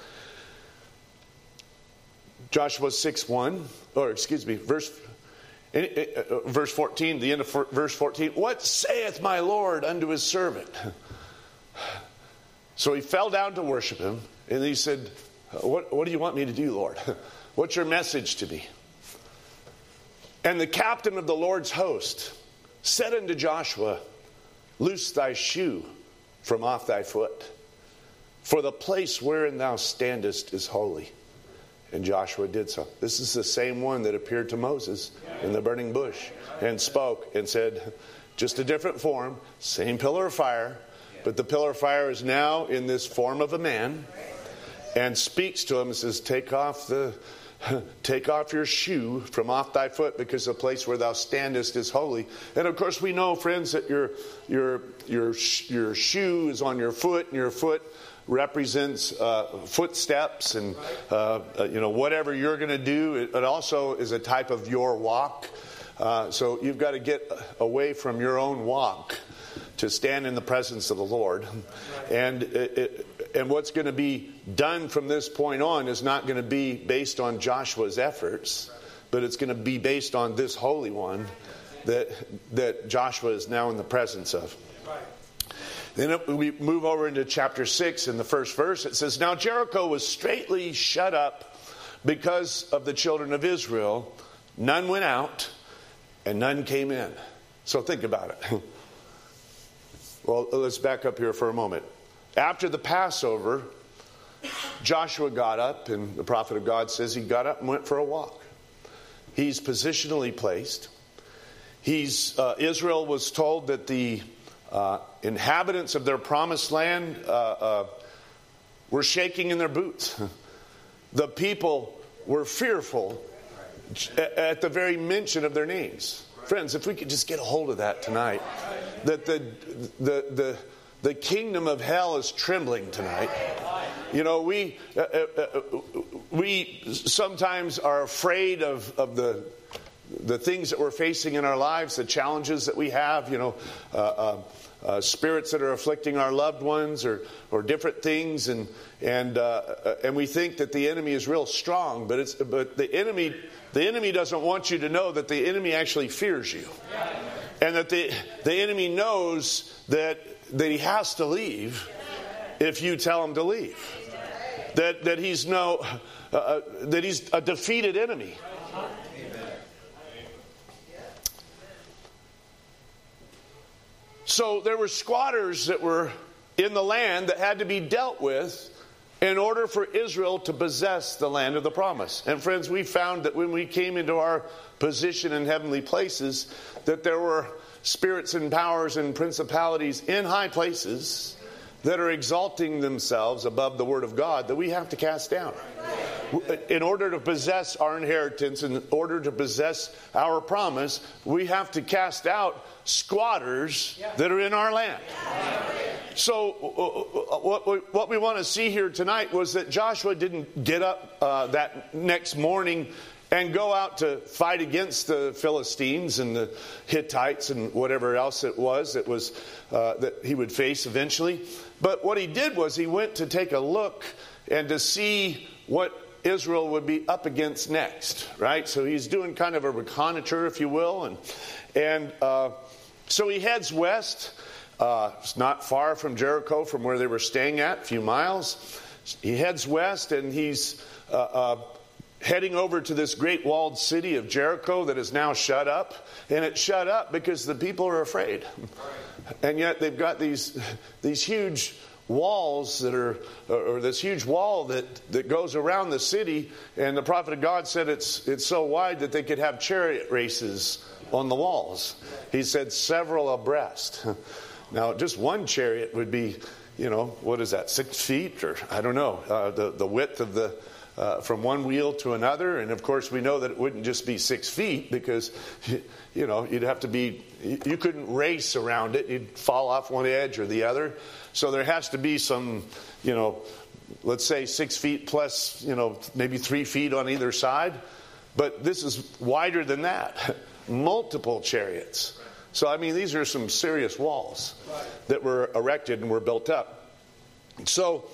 Joshua six one, or excuse me, verse uh, verse fourteen, the end of verse fourteen. What saith my Lord unto his servant? So he fell down to worship him, and he said, What, what do you want me to do, Lord? What's your message to me? And the captain of the Lord's host said unto Joshua, Loose thy shoe from off thy foot, for the place wherein thou standest is holy. And Joshua did so. This is the same one that appeared to Moses in the burning bush and spoke and said, just a different form, same pillar of fire, but the pillar of fire is now in this form of a man and speaks to him and says, take off the take off your shoe from off thy foot, because the place where thou standest is holy. And of course we know, friends, that your your your your shoe is on your foot, and your foot represents uh, footsteps, and uh, uh, you know, whatever you're going to do. It, it also is a type of your walk. Uh, so you've got to get away from your own walk to stand in the presence of the Lord. And it, it, and what's going to be done from this point on is not going to be based on Joshua's efforts, but it's going to be based on this Holy One that that Joshua is now in the presence of. Then we move over into chapter six. In the first verse, it says, "Now Jericho was straitly shut up because of the children of Israel. None went out, and none came in." So think about it. Well, let's back up here for a moment. After the Passover, Joshua got up, and the prophet of God says he got up and went for a walk. He's positionally placed. He's uh, Israel was told that the uh, inhabitants of their promised land uh, uh, were shaking in their boots. The people were fearful at the very mention of their names. Friends, if we could just get a hold of that tonight, that the the the the kingdom of hell is trembling tonight. You know, we uh, uh, we sometimes are afraid of of the the things that we're facing in our lives, the challenges that we have. You know, uh, uh, uh, spirits that are afflicting our loved ones, or or different things, and and uh, and we think that the enemy is real strong, but it's but the enemy the enemy doesn't want you to know that the enemy actually fears you, and that the the enemy knows that that he has to leave if you tell him to leave. That that he's no uh, that he's a defeated enemy. So there were squatters that were in the land that had to be dealt with in order for Israel to possess the land of the promise. And friends, we found that when we came into our position in heavenly places, that there were spirits and powers and principalities in high places that are exalting themselves above the Word of God that we have to cast down. In order to possess our inheritance, in order to possess our promise, we have to cast out squatters that are in our land. So uh, what, we, what we want to see here tonight was that Joshua didn't get up uh, that next morning and go out to fight against the Philistines and the Hittites and whatever else it was that was uh, that he would face eventually. But what he did was he went to take a look and to see what Israel would be up against next, right? So he's doing kind of a reconnoiter, if you will, and and uh, so he heads west. Uh, it's not far from Jericho, from where they were staying at, a few miles. He heads west, and he's uh, uh, heading over to this great walled city of Jericho that is now shut up. And it's shut up because the people are afraid. And yet they've got these these huge walls that are, or this huge wall that, that goes around the city. And the prophet of God said it's it's so wide that they could have chariot races on the walls. He said several abreast. Now, just one chariot would be, you know, what is that, six feet? Or I don't know, uh, the, the width of the, uh, from one wheel to another. And of course, we know that it wouldn't just be six feet because, you know, you'd have to be, you couldn't race around it. You'd fall off one edge or the other. So there has to be some, you know, let's say six feet plus, you know, maybe three feet on either side. But this is wider than that. Multiple chariots. So, I mean, these are some serious walls that were erected and were built up. So,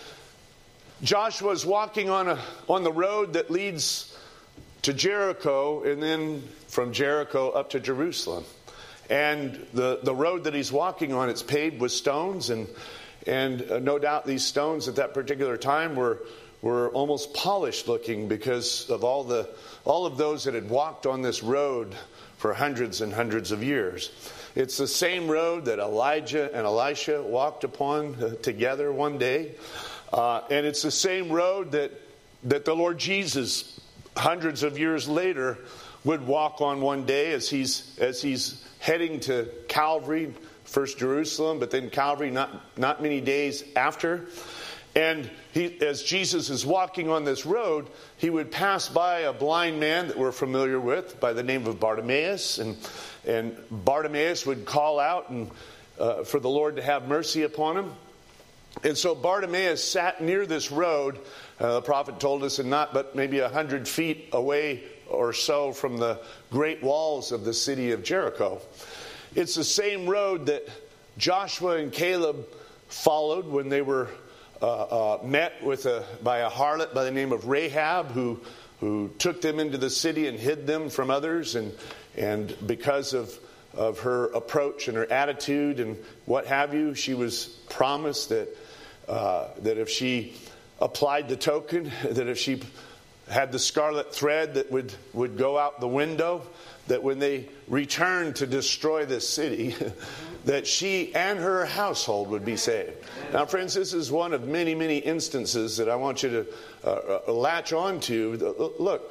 Joshua's walking on a on the road that leads to Jericho, and then from Jericho up to Jerusalem. And the, the road that he's walking on, it's paved with stones, and and uh, no doubt these stones at that particular time were were almost polished looking because of all the all of those that had walked on this road for hundreds and hundreds of years. It's the same road that Elijah and Elisha walked upon uh, together one day. Uh, and it's the same road that, that the Lord Jesus, hundreds of years later, would walk on one day as he's as he's heading to Calvary, first Jerusalem, but then Calvary not, not many days after. And he, as Jesus is walking on this road, he would pass by a blind man that we're familiar with by the name of Bartimaeus. And, and Bartimaeus would call out and, uh, for the Lord to have mercy upon him. And so Bartimaeus sat near this road, uh, the prophet told us, and not but maybe a hundred feet away or so from the great walls of the city of Jericho. It's the same road that Joshua and Caleb followed when they were uh, uh, met with a, by a harlot by the name of Rahab, who who took them into the city and hid them from others. And and because of of her approach and her attitude and what have you, she was promised that uh, that if she applied the token, that if she had the scarlet thread that would, would go out the window, that when they returned to destroy this city, that she and her household would be saved. Now, friends, this is one of many, many instances that I want you to uh, uh, latch on to. Look,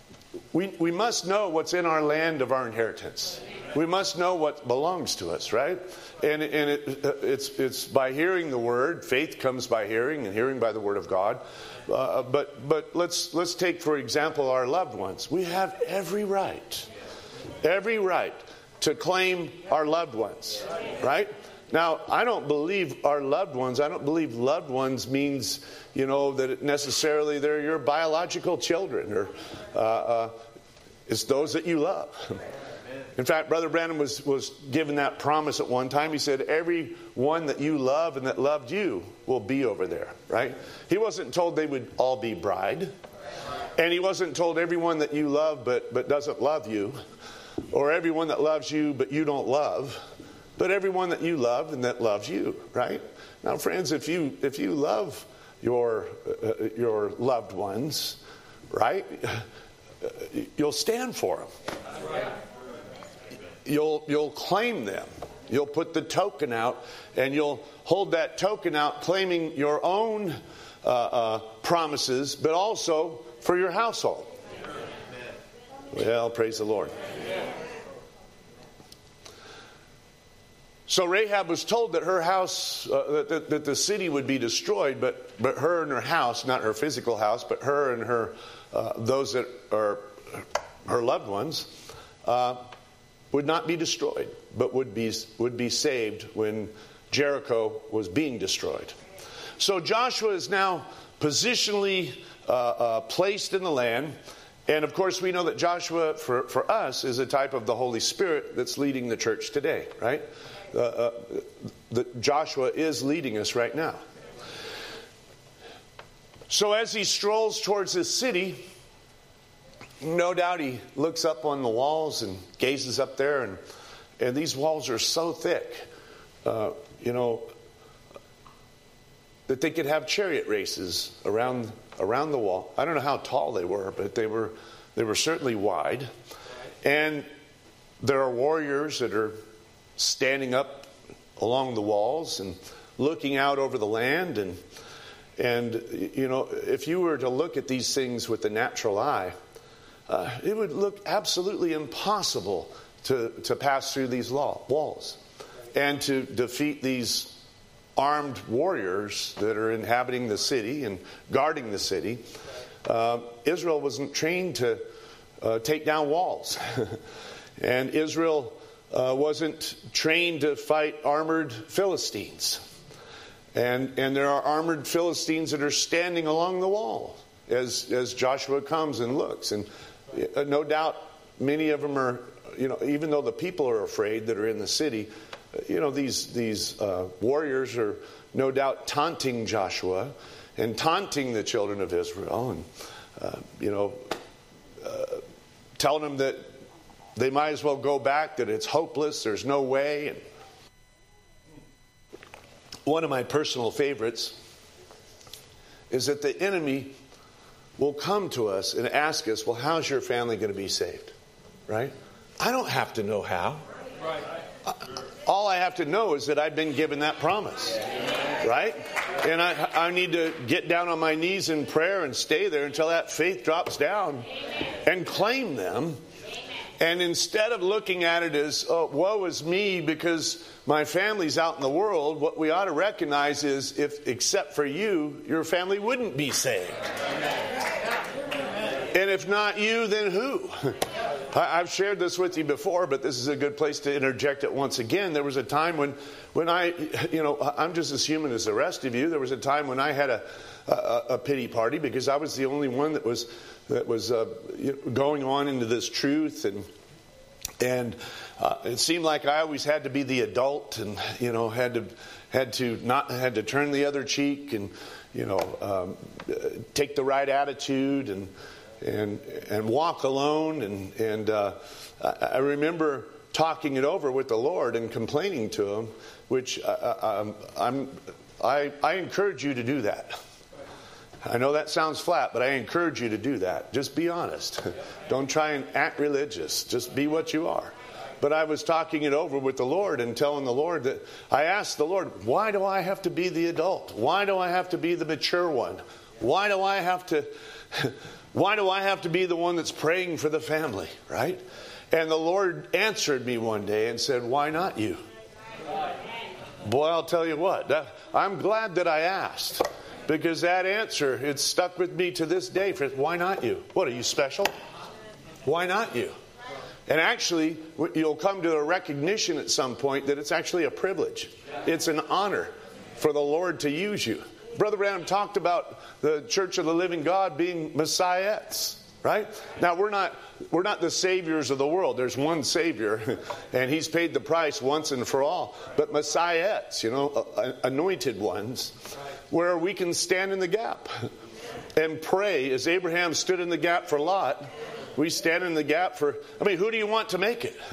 we, we must know what's in our land of our inheritance. We must know what belongs to us, right? And, and it, it's, it's by hearing the word. Faith comes by hearing, and hearing by the word of God. Uh, but but let's let's take, for example, our loved ones. We have every right, every right to claim our loved ones, right? Now, I don't believe our loved ones, I don't believe loved ones means, you know, that it necessarily they're your biological children, or uh, uh, it's those that you love. In fact, Brother Branham was, was given that promise at one time. He said, every one that you love and that loved you will be over there, right? He wasn't told they would all be bride. And he wasn't told everyone that you love but, but doesn't love you. Or everyone that loves you but you don't love. But everyone that you love and that loves you, right? Now, friends, if you if you love your uh, your loved ones, right, you'll stand for them. You'll you'll claim them. You'll put the token out, and you'll hold that token out, claiming your own uh, uh, promises, but also for your household. Amen. Well, praise the Lord. Amen. So Rahab was told that her house, uh, that, that the city would be destroyed, but but her and her house, not her physical house, but her and her uh, those that are her loved ones. Uh, would not be destroyed, but would be would be saved when Jericho was being destroyed. So Joshua is now positionally uh, uh, placed in the land. And of course, we know that Joshua, for, for us, is a type of the Holy Spirit that's leading the church today, right? Uh, uh, the, Joshua is leading us right now. So as he strolls towards this city, no doubt he looks up on the walls and gazes up there, and and these walls are so thick, uh, you know, that they could have chariot races around around the wall. I don't know how tall they were, but they were they were certainly wide. And there are warriors that are standing up along the walls and looking out over the land. And and you know, if you were to look at these things with the natural eye, Uh, it would look absolutely impossible to, to pass through these law, walls and to defeat these armed warriors that are inhabiting the city and guarding the city. Uh, Israel wasn't trained to uh, take down walls. And Israel uh, wasn't trained to fight armored Philistines. And, and there are armored Philistines that are standing along the wall as, as Joshua comes and looks. And no doubt many of them are, you know, even though the people are afraid that are in the city, you know, these these uh, warriors are no doubt taunting Joshua and taunting the children of Israel, and uh, you know, uh, telling them that they might as well go back, that it's hopeless, there's no way. And one of my personal favorites is that the enemy will come to us and ask us, well, how's your family going to be saved? Right? I don't have to know how. Right. All I have to know is that I've been given that promise. Right? And I, I need to get down on my knees in prayer and stay there until that faith drops down and claim them And instead of looking at it as, oh, woe is me because my family's out in the world, what we ought to recognize is, if except for you, your family wouldn't be saved. And if not you, then who? I've shared this with you before, but this is a good place to interject it once again. There was a time when, when I, you know, I'm just as human as the rest of you. There was a time when I had a, a, a pity party because I was the only one that was that was uh, going on into this truth, and and uh, it seemed like I always had to be the adult, and you know had to had to not had to turn the other cheek, and you know um, take the right attitude, and. And and walk alone, and and uh, I remember talking it over with the Lord and complaining to Him, which I, I, I'm I I encourage you to do that. I know that sounds flat, but I encourage you to do that. Just be honest. Don't try and act religious. Just be what you are. But I was talking it over with the Lord and telling the Lord that I asked the Lord, why do I have to be the adult? Why do I have to be the mature one? Why do I have to? Why do I have to be the one that's praying for the family, right? And the Lord answered me one day and said, why not you? Boy, I'll tell you what, that, I'm glad that I asked, because that answer, it's stuck with me to this day. For why not you? What, are you special? Why not you? And actually, you'll come to a recognition at some point that it's actually a privilege. It's an honor for the Lord to use you. Brother Branham talked about the Church of the Living God being messiahs, right? Now, we're not we're not the saviors of the world. There's one Savior, and He's paid the price once and for all. But messiahs, you know, anointed ones, where we can stand in the gap and pray. As Abraham stood in the gap for Lot, we stand in the gap for, I mean, who do you want to make it?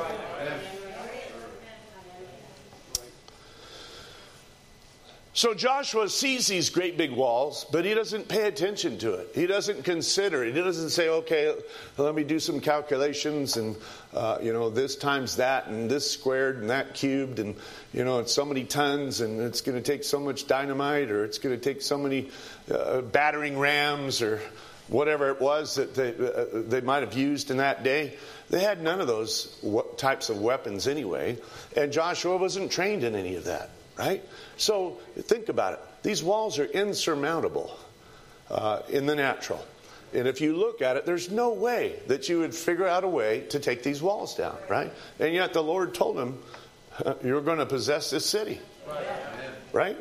So Joshua sees these great big walls, but he doesn't pay attention to it. He doesn't consider it. He doesn't say, okay, let me do some calculations, and, uh, you know, this times that, and this squared, and that cubed, and, you know, it's so many tons, and it's going to take so much dynamite, or it's going to take so many uh, battering rams, or whatever it was that they, uh, they might have used in that day. They had none of those types of weapons anyway, and Joshua wasn't trained in any of that. Right? So think about it. These walls are insurmountable uh, in the natural. And if you look at it, there's no way that you would figure out a way to take these walls down. Right? And yet the Lord told him, you're going to possess this city. Right?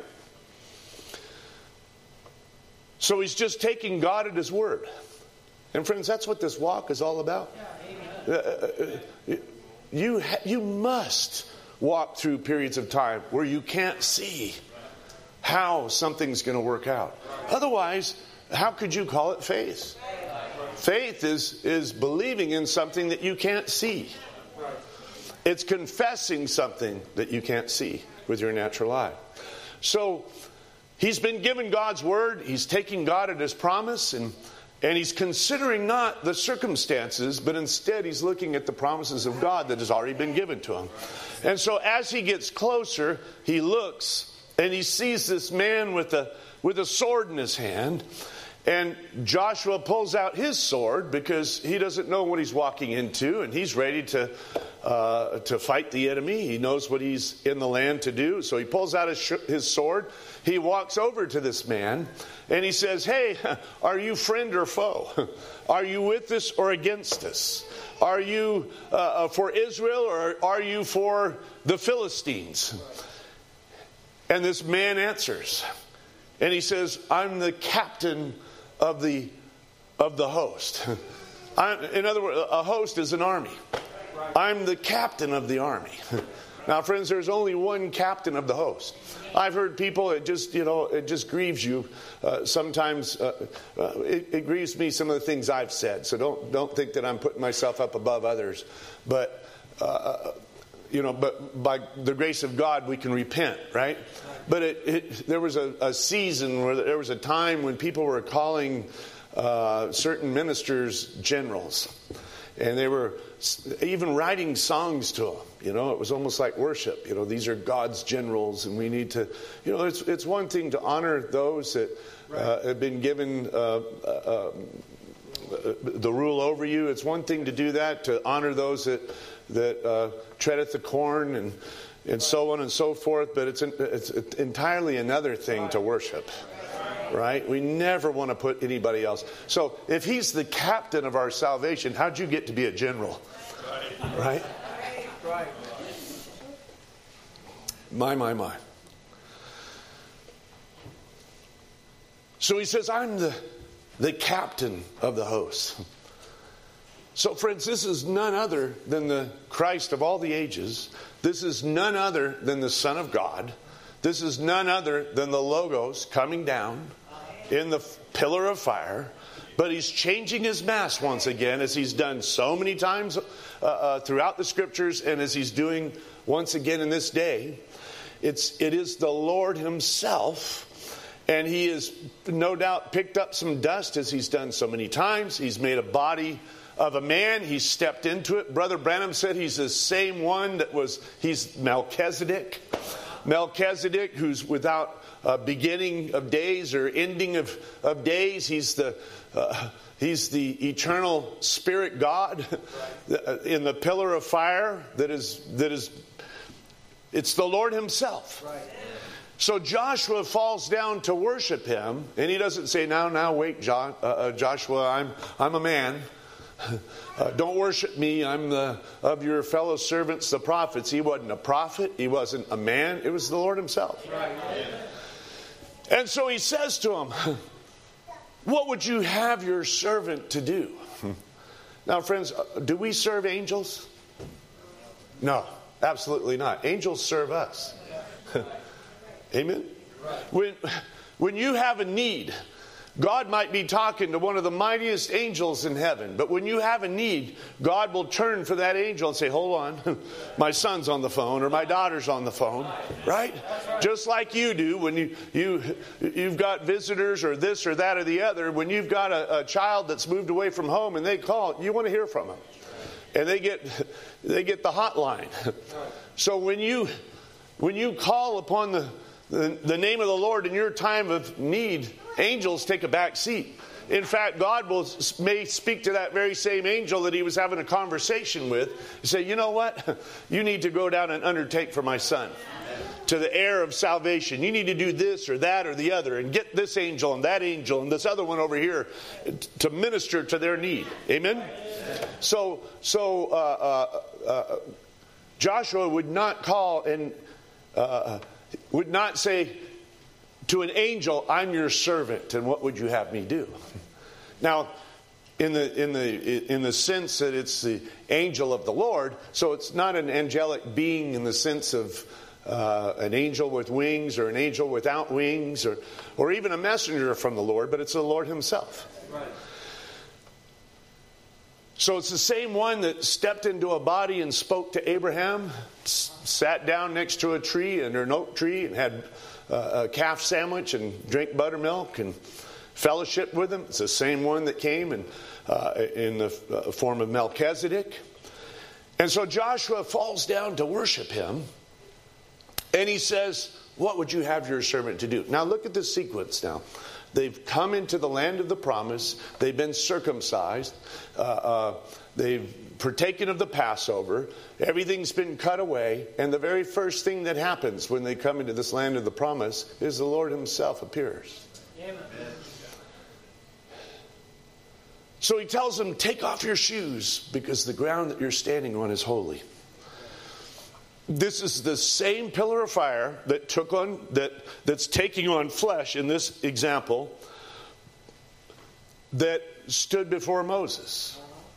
So he's just taking God at His word. And friends, that's what this walk is all about. Uh, you, ha- you must walk through periods of time where you can't see how something's going to work out. Otherwise, how could you call it faith? Faith is, is believing in something that you can't see. It's confessing something that you can't see with your natural eye. So, he's been given God's word. He's taking God at His promise, and And he's considering not the circumstances, but instead he's looking at the promises of God that has already been given to him. And so as he gets closer, he looks and he sees this man with a with a sword in his hand. And Joshua pulls out his sword because he doesn't know what he's walking into, and he's ready to uh, to fight the enemy. He knows what he's in the land to do. So he pulls out his, sh- his sword. He walks over to this man and he says, hey, are you friend or foe? Are you with us or against us? Are you uh, for Israel or are you for the Philistines? And this man answers. And he says, I'm the captain of the of the host. I'm, in other words, a host is an army. I'm the captain of the army. Now, friends, there's only one captain of the host. I've heard people, it just, you know, it just grieves you. Uh, sometimes uh, uh, it, it grieves me, some of the things I've said. So don't don't think that I'm putting myself up above others. But, uh, you know, but by the grace of God, we can repent, right? But it, it, there was a, a season where there was a time when people were calling uh, certain ministers generals. And they were even writing songs to them. You know, it was almost like worship. You know, these are God's generals, and we need to, you know, it's it's one thing to honor those that uh, have been given uh, uh, uh, the rule over you. It's one thing to do that, to honor those that that uh, treadeth the corn and and so on and so forth. But it's an, it's entirely another thing to worship. Right? We never want to put anybody else. So if he's the captain of our salvation, how'd you get to be a general? Right? Right. My, my, my. So he says, I'm the, the captain of the host. So friends, this is none other than the Christ of all the ages. This is none other than the Son of God. This is none other than the Logos coming down in the pillar of fire. But he's changing his mass once again, as he's done so many times uh, uh, throughout the scriptures, and as he's doing once again in this day. It's it is the Lord himself. And he has no doubt picked up some dust, as he's done so many times. He's made a body of a man. He's stepped into it. Brother Branham said he's the same one that was, he's Melchizedek. Melchizedek, who's without a beginning of days or ending of, of days. He's the uh, he's the eternal spirit God in the pillar of fire that is that is it's the Lord himself. Right. So Joshua falls down to worship him, and he doesn't say, "Now, now, wait, jo- uh, uh, Joshua, I'm I'm a man. Uh, don't worship me. I'm the of your fellow servants, the prophets." He wasn't a prophet. He wasn't a man. It was the Lord himself. Right. And so he says to him, "What would you have your servant to do?" Now, friends, do we serve angels? No, absolutely not. Angels serve us. Amen? When, when you have a need, God might be talking to one of the mightiest angels in heaven. But when you have a need, God will turn for that angel and say, "Hold on, my son's on the phone," or "My daughter's on the phone." Right? Just like you do when you, you, you've got visitors or this or that or the other. When you've got a, a child that's moved away from home and they call, you want to hear from them. And they get, they get the hotline. So when you, when you call upon the The, the name of the Lord in your time of need, angels take a back seat. In fact, God will may speak to that very same angel that he was having a conversation with and say, "You know what? You need to go down and undertake for my son. To the heir of salvation. You need to do this or that or the other, and get this angel and that angel and this other one over here to minister to their need." Amen? So, so uh, uh, uh, Joshua would not call and... Uh, would not say to an angel, "I'm your servant, and what would you have me do?" Now, in the in the in the sense that it's the angel of the Lord, so it's not an angelic being in the sense of uh, an angel with wings or an angel without wings, or or even a messenger from the Lord, but it's the Lord himself. Right. So it's the same one that stepped into a body and spoke to Abraham, sat down next to a tree, under an oak tree, and had a calf sandwich and drank buttermilk and fellowship with him. It's the same one that came in, uh, in the form of Melchizedek. And so Joshua falls down to worship him, and he says, "What would you have your servant to do?" Now look at this sequence now. They've come into the land of the promise. They've been circumcised. Uh, uh, they've partaken of the Passover. Everything's been cut away. And the very first thing that happens when they come into this land of the promise is the Lord himself appears. Amen. So he tells them, "Take off your shoes, because the ground that you're standing on is holy." This is the same pillar of fire that took on that that's taking on flesh in this example that stood before Moses.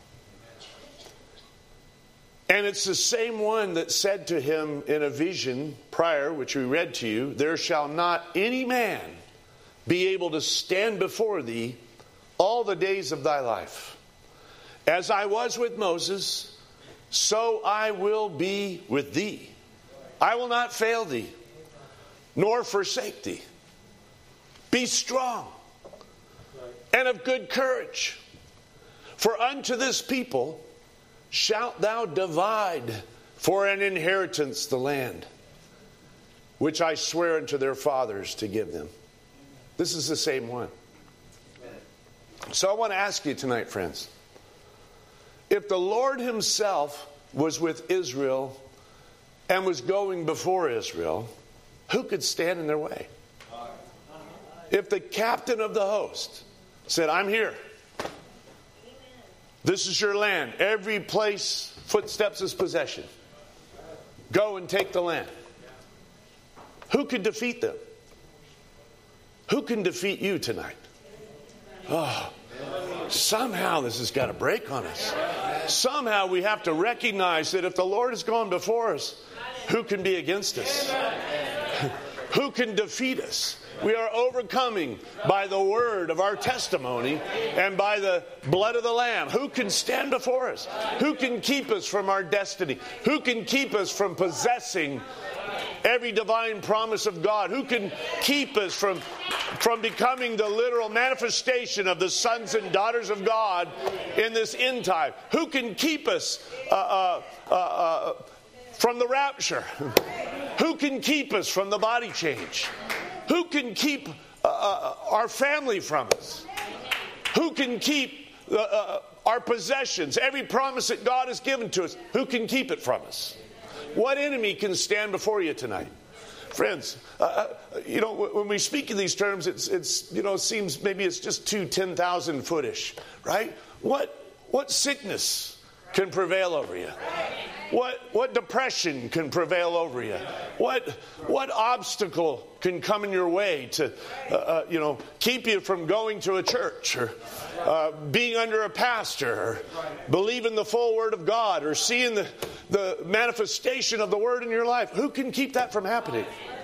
And it's the same one that said to him in a vision prior, which we read to you, "There shall not any man be able to stand before thee all the days of thy life. As I was with Moses, so I will be with thee. I will not fail thee, nor forsake thee. Be strong and of good courage. For unto this people shalt thou divide for an inheritance the land, which I swear unto their fathers to give them." This is the same one. So I want to ask you tonight, friends, if the Lord himself was with Israel and was going before Israel, who could stand in their way? If the captain of the host said, I'm here. This is your land. Every place, footsteps is possession. Go and take the land. Who could defeat them? Who can defeat you tonight? Oh, somehow this has got to break on us. Somehow we have to recognize that if the Lord has gone before us, who can be against us? Who can defeat us? We are overcoming by the word of our testimony and by the blood of the Lamb. Who can stand before us? Who can keep us from our destiny? Who can keep us from possessing every divine promise of God? Who can keep us from, from becoming the literal manifestation of the sons and daughters of God in this end time? Who can keep us uh, uh, uh, uh, from the rapture? Who can keep us from the body change? Who can keep uh, uh, our family from us? Who can keep uh, uh, our possessions, every promise that God has given to us? Who can keep it from us? What enemy can stand before you tonight? Friends, uh, you know, when we speak in these terms, it's, it's you know, it seems maybe it's just too ten thousand footish, right? What, what sickness can prevail over you? What what depression can prevail over you? What what obstacle can come in your way to uh, uh, you know keep you from going to a church or uh, being under a pastor or believing the full word of God or seeing the the manifestation of the word in your life? Who can keep that from happening?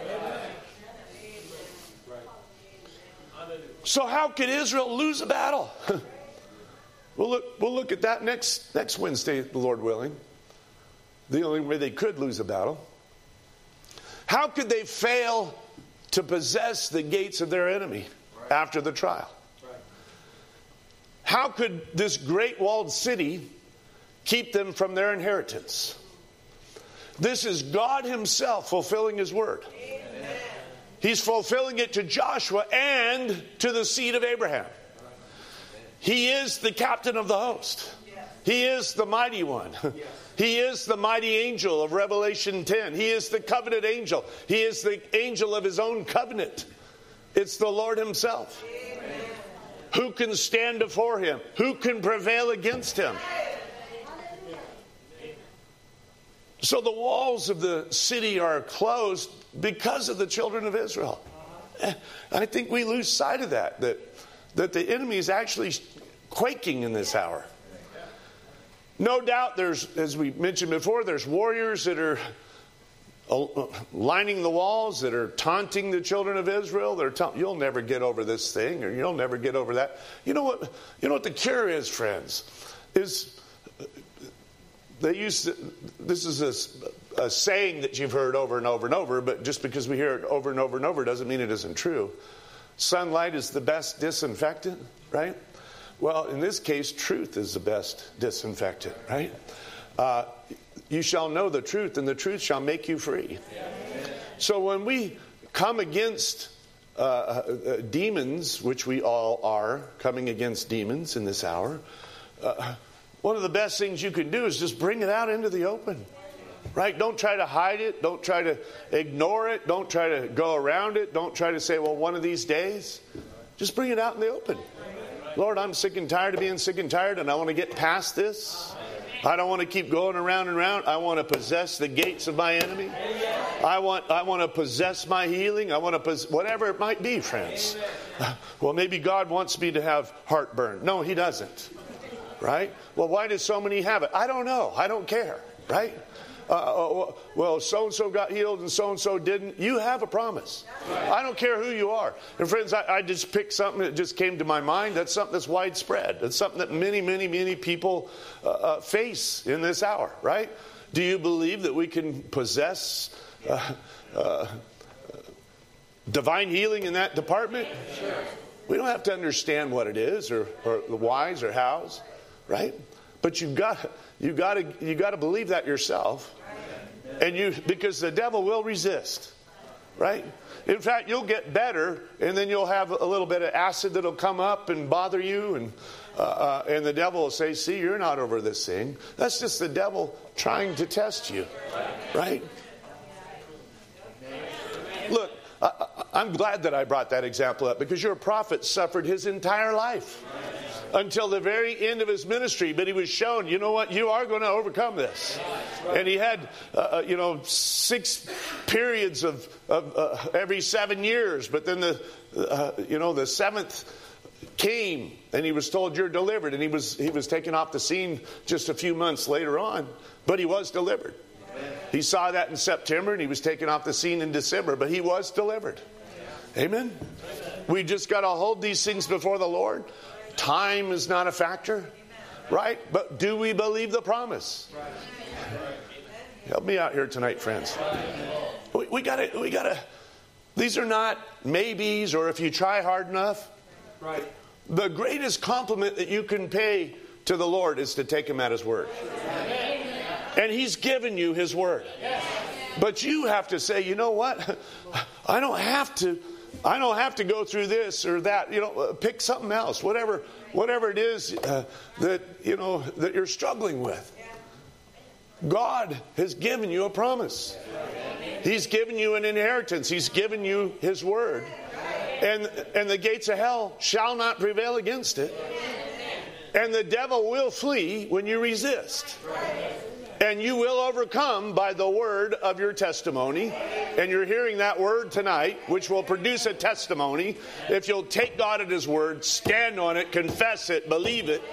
So how could Israel lose a battle? we'll look we'll look at that next next Wednesday, the Lord willing. The only way they could lose a battle. How could they fail to possess the gates of their enemy after the trial? How could this great walled city keep them from their inheritance? This is God himself fulfilling his word. He's fulfilling it to Joshua and to the seed of Abraham. He is the captain of the host. He is the mighty one. He is the mighty angel of Revelation ten. He is the covenant angel. He is the angel of his own covenant. It's the Lord himself. Amen. Who can stand before him? Who can prevail against him? So the walls of the city are closed because of the children of Israel. I think we lose sight of that, that, that the enemy is actually quaking in this hour. No doubt there's, as we mentioned before, there's warriors that are lining the walls, that are taunting the children of Israel. They're ta- you'll never get over this thing, or you'll never get over that. You know what? You know what the cure is, friends? Is they use this is a, a saying that you've heard over and over and over, but just because we hear it over and over and over doesn't mean it isn't true. Sunlight is the best disinfectant, right? Well, in this case, truth is the best disinfectant, right? Uh, you shall know the truth, and the truth shall make you free. So when we come against uh, uh, demons, which we all are coming against demons in this hour, uh, one of the best things you can do is just bring it out into the open. Right? Don't try to hide it. Don't try to ignore it. Don't try to go around it. Don't try to say, well, one of these days. Just bring it out in the open. Lord, I'm sick and tired of being sick and tired, and I want to get past this. I don't want to keep going around and around. I want to possess the gates of my enemy. I want I want to possess my healing. I want to possess, whatever it might be, friends. Well, maybe God wants me to have heartburn. No, he doesn't. Right? Well, why do so many have it? I don't know. I don't care. Right? Uh, well, so-and-so got healed and so-and-so didn't. You have a promise. I don't care who you are. And friends, I, I just picked something that just came to my mind. That's something that's widespread. It's something that many, many, many people uh, uh, face in this hour, right? Do you believe that we can possess uh, uh, divine healing in that department? We don't have to understand what it is or, or the whys or hows, right? But you've got you got to you got to believe that yourself, and you because the devil will resist. right? In fact, you'll get better, and then you'll have a little bit of acid that'll come up and bother you, and uh, uh, and the devil will say, see, you're not over this thing. That's just the devil trying to test you, right? Look, I, I'm glad that I brought that example up, because your prophet suffered his entire life until the very end of his ministry. But he was shown, you know what, you are going to overcome this. And he had, uh, you know, six periods of, of uh, every seven years. But then the, uh, you know, the seventh came, and he was told, you're delivered. And he was he was taken off the scene just a few months later on. But he was delivered. He saw that in September, and he was taken off the scene in December. But he was delivered. Amen? We just got to hold these things before the Lord. Time is not a factor, right? But do we believe the promise? Help me out here tonight, friends. We, we gotta, we gotta. These are not maybes or if you try hard enough. Right. The greatest compliment that you can pay to the Lord is to take Him at His word. And He's given you His word. But you have to say, you know what? I don't have to. I don't have to go through this or that. You know, pick something else, whatever, whatever it is uh, that you know that you're struggling with. God has given you a promise. He's given you an inheritance. He's given you His word, and and the gates of hell shall not prevail against it. And the devil will flee when you resist. And you will overcome by the word of your testimony. And you're hearing that word tonight, which will produce a testimony. If you'll take God at His word, stand on it, confess it, believe it.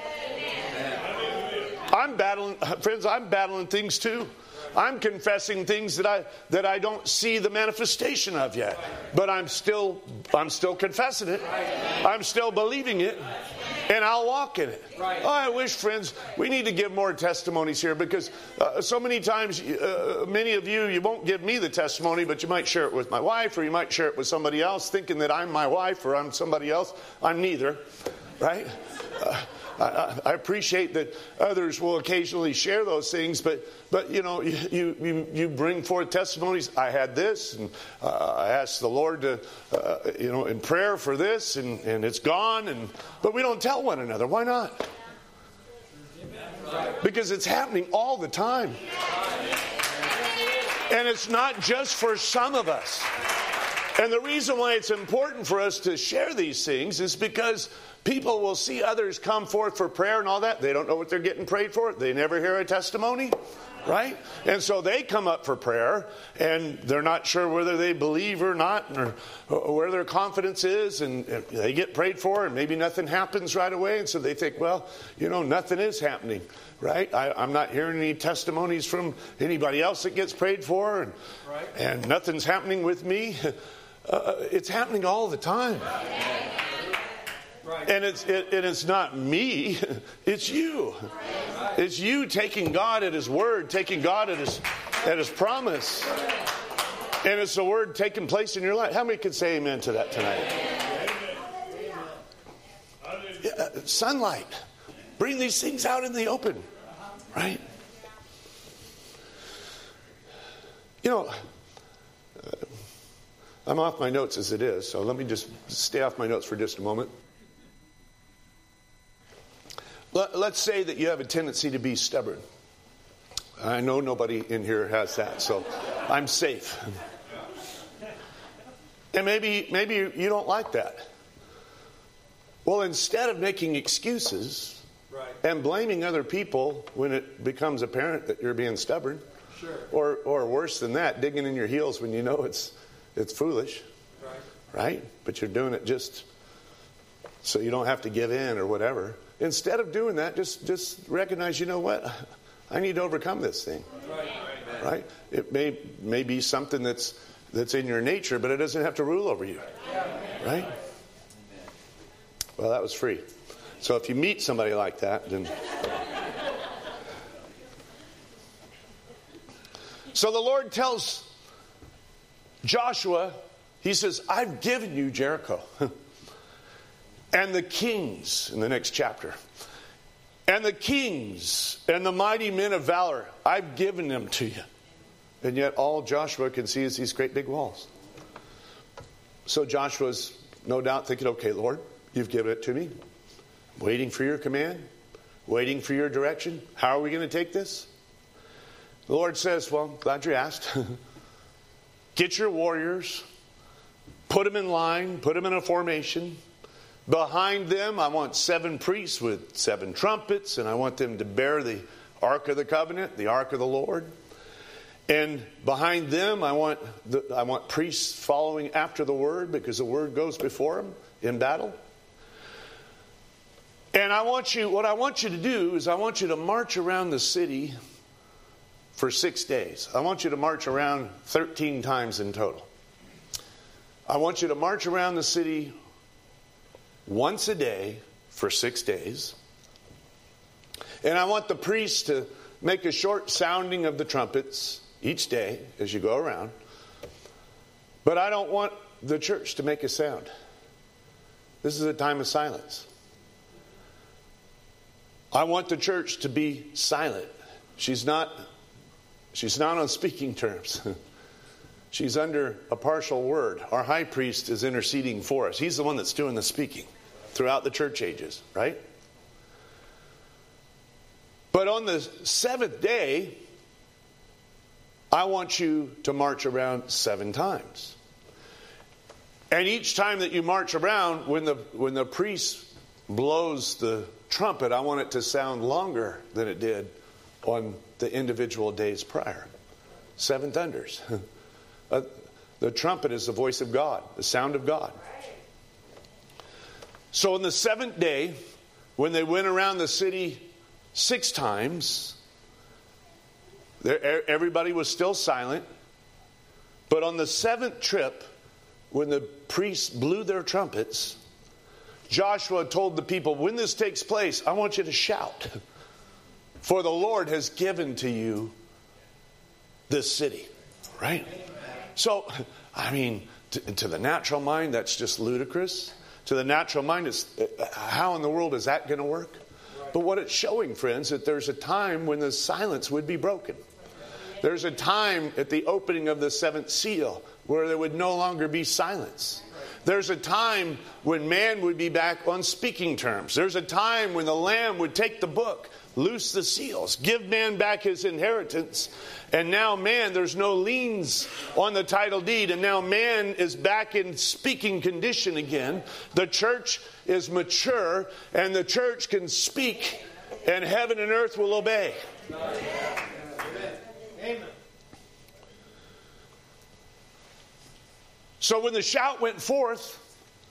I'm battling, friends, I'm battling things too. I'm confessing things that I that I don't see the manifestation of yet. But I'm still I'm still confessing it. I'm still believing it. And I'll walk in it. Right. Oh, I wish, friends, we need to give more testimonies here, because uh, so many times, uh, many of you, you won't give me the testimony, but you might share it with my wife, or you might share it with somebody else, thinking that I'm my wife or I'm somebody else. I'm neither, right? Uh, I, I appreciate that others will occasionally share those things, but but you know you you, you bring forth testimonies. I had this, and uh, I asked the Lord to uh, you know in prayer for this, and, and it's gone. And but we don't tell one another. Why not? Because it's happening all the time, and it's not just for some of us. And the reason why it's important for us to share these things is because people will see others come forth for prayer and all that. They don't know what they're getting prayed for. They never hear a testimony, right? And so they come up for prayer, and they're not sure whether they believe or not, or, or where their confidence is, and they get prayed for, and maybe nothing happens right away. And so they think, well, you know, nothing is happening, right? I, I'm not hearing any testimonies from anybody else that gets prayed for, and, right. and nothing's happening with me. Uh, it's happening all the time. Right. And it's it, and it's not me, it's you. It's you taking God at His word, taking God at His at His promise. And it's the word taking place in your life. How many can say amen to that tonight? Yeah, sunlight. Bring these things out in the open. Right? You know, uh, I'm off my notes as it is, so let me just stay off my notes for just a moment. Let's say that you have a tendency to be stubborn. I know nobody in here has that, so I'm safe. And maybe maybe you don't like that. Well, instead of making excuses right. and blaming other people when it becomes apparent that you're being stubborn, sure. or or worse than that, digging in your heels when you know it's it's foolish, right? right? But you're doing it just so you don't have to give in or whatever. Instead of doing that, just, just recognize, you know what? I need to overcome this thing. Right. Right? It may may be something that's that's in your nature, but it doesn't have to rule over you. Right? Well, that was free. So if you meet somebody like that, then... So the Lord tells Joshua, He says, I've given you Jericho. And the kings, in the next chapter, and the kings and the mighty men of valor, I've given them to you. And yet all Joshua can see is these great big walls. so Joshua's no doubt thinking, okay, Lord, you've given it to me. Waiting for your command. Waiting for your direction. How are we going to take this? The Lord says, well, glad you asked. Get your warriors. Put them in line. Put them in a formation. Behind them, I want seven priests with seven trumpets. And I want them to bear the Ark of the Covenant, the Ark of the Lord. And behind them, I want the, I want priests following after the word, because the word goes before them in battle. And I want you, what I want you to do is I want you to march around the city for six days. I want you to march around thirteen times in total. I want you to march around the city once a day for six days. And I want the priests to make a short sounding of the trumpets each day as you go around. But I don't want the church to make a sound. This is a time of silence. I want the church to be silent. She's not, she's not on speaking terms. She's under a partial word. Our high priest is interceding for us. He's the one that's doing the speaking throughout the church ages, right? But on the seventh day, I want you to march around seven times. And each time that you march around, when the when the priest blows the trumpet, I want it to sound longer than it did on the individual days prior. Seven thunders. uh, the trumpet is the voice of God, the sound of God. So on the seventh day, when they went around the city six times, there, everybody was still silent. But on the seventh trip, when the priests blew their trumpets, Joshua told the people, when this takes place, I want you to shout. For the Lord has given to you this city. Right? So, I mean, to, to the natural mind, that's just ludicrous. To the natural mind, it's, how in the world is that going to work? But what it's showing, friends, that there's a time when the silence would be broken. There's a time at the opening of the seventh seal where there would no longer be silence. There's a time when man would be back on speaking terms. There's a time when the Lamb would take the book, loose the seals, give man back his inheritance. And now man, there's no liens on the title deed. And now man is back in speaking condition again. The church is mature and the church can speak and heaven and earth will obey. Amen. Amen. So when the shout went forth,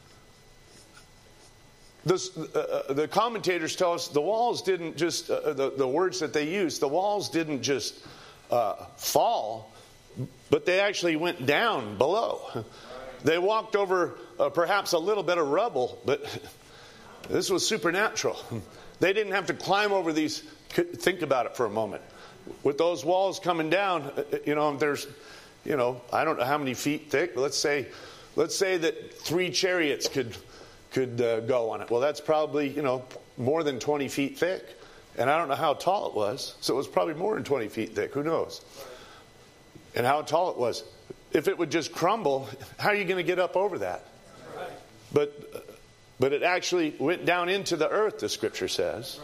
this, uh, the commentators tell us the walls didn't just, uh, the, the words that they used, the walls didn't just uh, fall, but they actually went down below. They walked over uh, perhaps a little bit of rubble, but this was supernatural. They didn't have to climb over these. Think about it for a moment. With those walls coming down, you know, there's, you know, I don't know how many feet thick, but let's say, let's say that three chariots could could uh, go on it. Well, that's probably, you know, more than twenty feet thick. And I don't know how tall it was, so it was probably more than twenty feet thick. Who knows? And how tall it was. If it would just crumble, how are you going to get up over that? But, but it actually went down into the earth, the scripture says.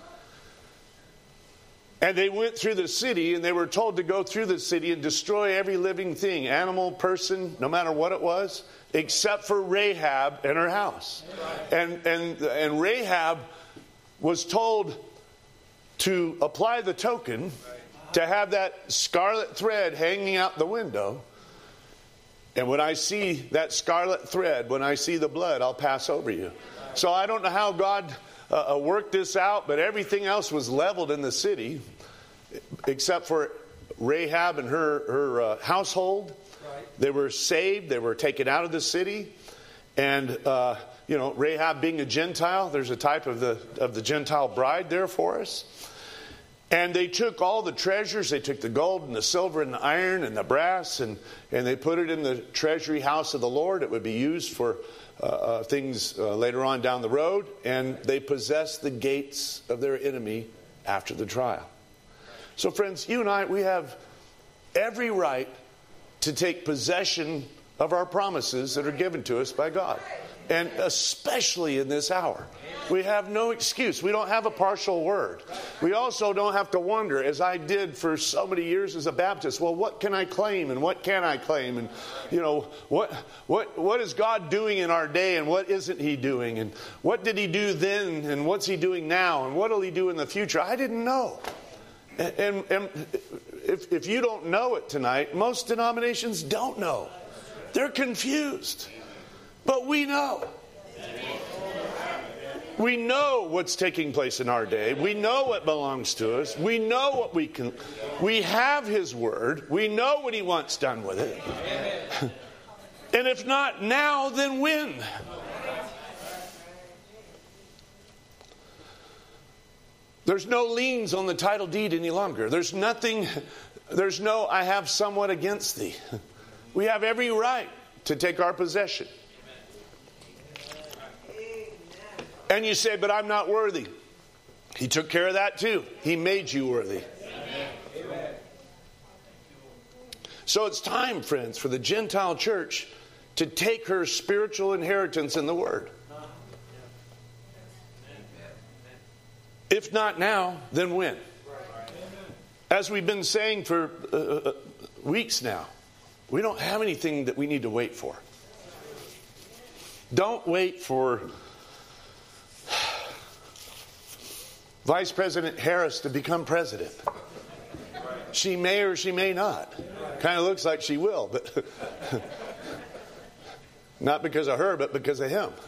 And they went through the city, and they were told to go through the city and destroy every living thing, animal, person, no matter what it was, except for Rahab and her house. And and and Rahab was told to apply the token, to have that scarlet thread hanging out the window. And when I see that scarlet thread, when I see the blood, I'll pass over you. So I don't know how God Uh, worked this out, but everything else was leveled in the city except for Rahab and her, her uh, household. Right. They were saved. They were taken out of the city. And, uh, you know, Rahab being a Gentile, there's a type of the of the Gentile bride there for us. And they took all the treasures. They took the gold and the silver and the iron and the brass, and, and they put it in the treasury house of the Lord. It would be used for uh, uh, things uh, later on down the road. And they possessed the gates of their enemy after the trial. So friends, you and I, we have every right to take possession of our promises that are given to us by God. And especially in this hour. We have no excuse. We don't have a partial word. We also don't have to wonder, as I did for so many years as a Baptist, well, what can I claim and what can I claim? And, you know, what what what is God doing in our day and what isn't He doing? And what did He do then and what's He doing now? And what will He do in the future? I didn't know. And, and, and if, if you don't know it tonight, most denominations don't know. They're confused. But we know. We know what's taking place in our day. We know what belongs to us. We know what we can. We have His Word. We know what He wants done with it. And if not now, then when? There's no liens on the title deed any longer. There's nothing, there's no, I have somewhat against thee. We have every right to take our possession. And you say, but I'm not worthy. He took care of that too. He made you worthy. Amen. So it's time, friends, for the Gentile church to take her spiritual inheritance in the Word. If not now, then when? As we've been saying for uh, weeks now, we don't have anything that we need to wait for. Don't wait for Vice President Harris to become president. She may or she may not. Kind of looks like she will, but not because of her, but because of him.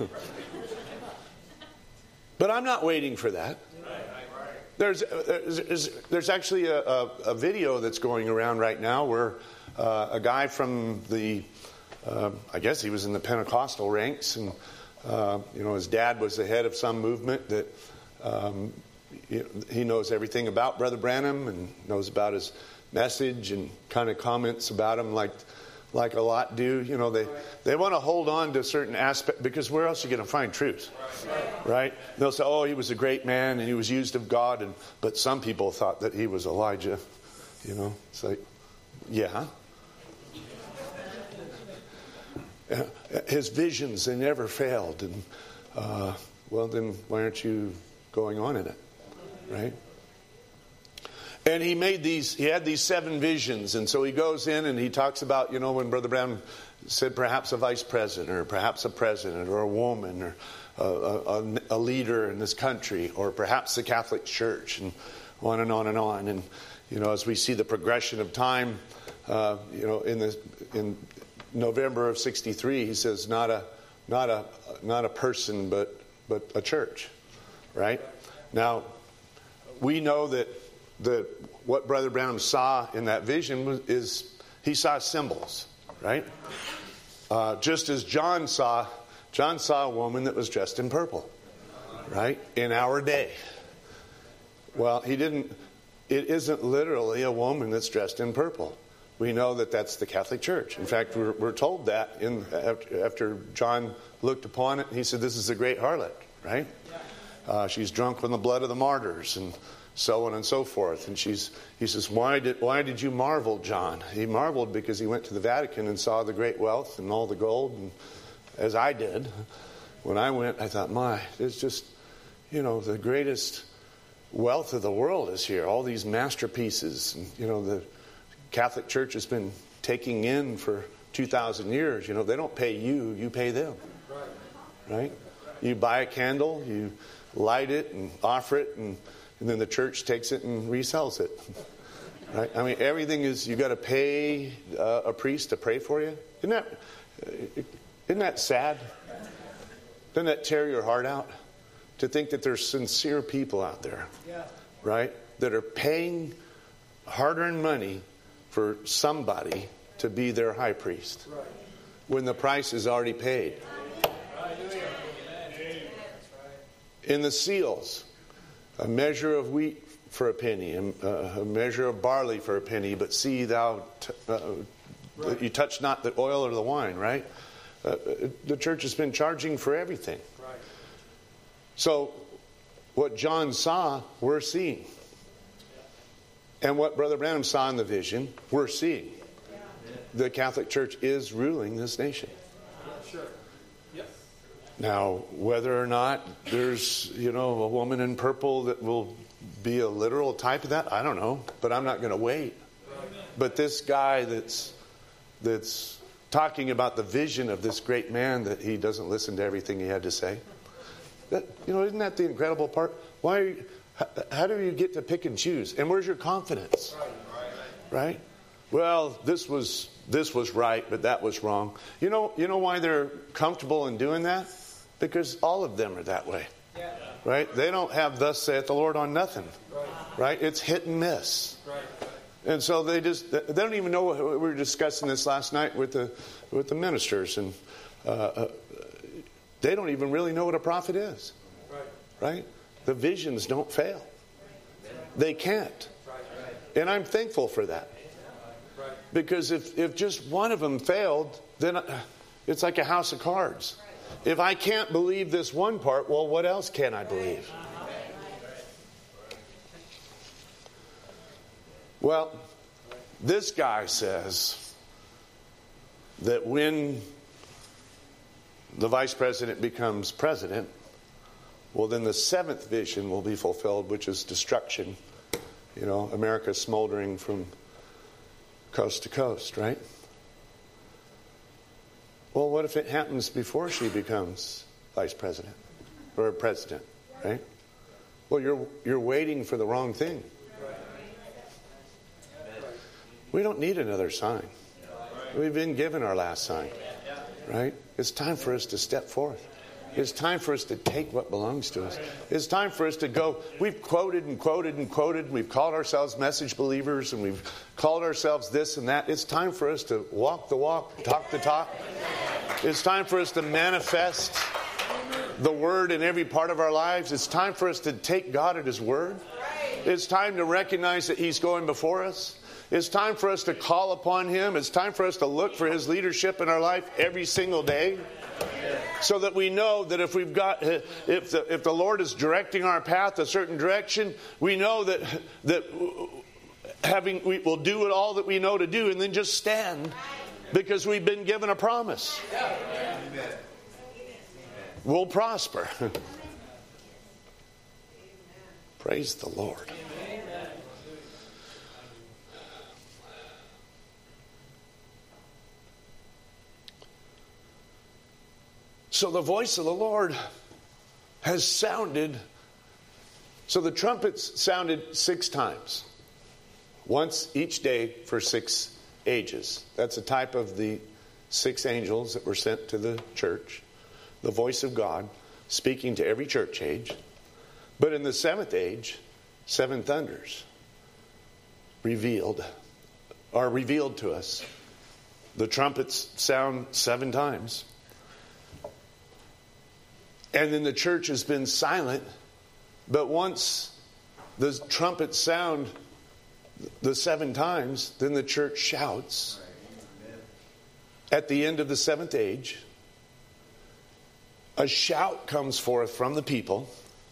But I'm not waiting for that. There's there's, there's actually a, a, a video that's going around right now where uh, a guy from the, uh, I guess he was in the Pentecostal ranks, and uh, you know, his dad was the head of some movement that. Um, He knows everything about Brother Branham and knows about his message and kind of comments about him like like a lot do. You know, they, they want to hold on to a certain aspect because where else are you going to find truth? Right? They'll say, oh, he was a great man and he was used of God. And but some people thought that he was Elijah. You know, it's like, yeah. His visions, they never failed. And, uh, well, then why aren't you going on in it? Right? And he made these, he had these seven visions. And so he goes in and he talks about, you know, when Brother Brown said perhaps a vice president or perhaps a president or a woman or a, a, a leader in this country or perhaps the Catholic Church and on and on and on. And, you know, as we see the progression of time, uh, you know, in the, in November of sixty-three, he says not a, not a, not a person, but, but a church. Right? Now, we know that the what Brother Branham saw in that vision was, is he saw symbols, right? Uh, just as John saw, John saw a woman that was dressed in purple, right? In our day. Well, he didn't. It isn't literally a woman that's dressed in purple. We know that that's the Catholic Church. In fact, we're, we're told that in after, after John looked upon it, he said, "This is the great harlot," right? Uh, she's drunk from the blood of the martyrs and so on and so forth. And she's, he says, why did, why did you marvel, John? He marveled because he went to the Vatican and saw the great wealth and all the gold. And as I did, when I went, I thought, my, it's just, you know, the greatest wealth of the world is here. All these masterpieces. And, you know, the Catholic Church has been taking in for two thousand years. You know, they don't pay you, you pay them. Right? You buy a candle, you light it and offer it, and, and then the church takes it and resells it. Right? I mean, everything is, you got to pay uh, a priest to pray for you. Isn't that, isn't that sad? Doesn't that tear your heart out? To think that there's sincere people out there, right, that are paying hard-earned money for somebody to be their high priest when the price is already paid. In the seals, a measure of wheat for a penny, a measure of barley for a penny, but see thou, t- uh, right. you touch not the oil or the wine, right? Uh, the church has been charging for everything. Right. So what John saw, we're seeing. And what Brother Branham saw in the vision, we're seeing. the Catholic Church is ruling this nation. Sure. Yep. Now, whether or not there's, you know, a woman in purple that will be a literal type of that, I don't know. But I'm not going to wait. But this guy that's that's talking about the vision of this great man, that he doesn't listen to everything he had to say. That, you know, isn't that the incredible part? Why? Are you, how, how do you get to pick and choose? And where's your confidence? Right? Well, this was this was right, but that was wrong. You know, you know why they're comfortable in doing that? Because all of them are that way. Right? They don't have "Thus saith the Lord" on nothing. Right? It's hit and miss. And so they just they don't even know what we were discussing this last night with the with the ministers, and uh, uh, they don't even really know what a prophet is. Right? The visions don't fail. They can't. And I'm thankful for that. Because if, if just one of them failed, then it's like a house of cards. If I can't believe this one part, well, what else can I believe? Well, this guy says that when the vice president becomes president, well, then the seventh vision will be fulfilled, which is destruction. You know, America smoldering from coast to coast, right? Well, what if it happens before she becomes vice president or president, right? Well, you're you're waiting for the wrong thing. We don't need another sign. We've been given our last sign, right? It's time for us to step forth. It's time for us to take what belongs to us. It's time for us to go. We've quoted and quoted and quoted. We've called ourselves message believers, and we've called ourselves this and that. It's time for us to walk the walk, talk the talk. It's time for us to manifest the Word in every part of our lives. It's time for us to take God at His Word. It's time to recognize that He's going before us. It's time for us to call upon Him. It's time for us to look for His leadership in our life every single day. So that we know that if we've got, if the if the Lord is directing our path a certain direction, we know that that having we will do it all that we know to do, and then just stand because we've been given a promise. We'll prosper. Praise the Lord. So the voice of the Lord has sounded. So the trumpets sounded six times. Once each day for six ages. That's a type of the six angels that were sent to the church. The voice of God speaking to every church age. But in the seventh age, seven thunders revealed, are revealed to us. The trumpets sound seven times. And then the church has been silent. But once the trumpets sound the seven times, then the church shouts. At the end of the seventh age, a shout comes forth from the people.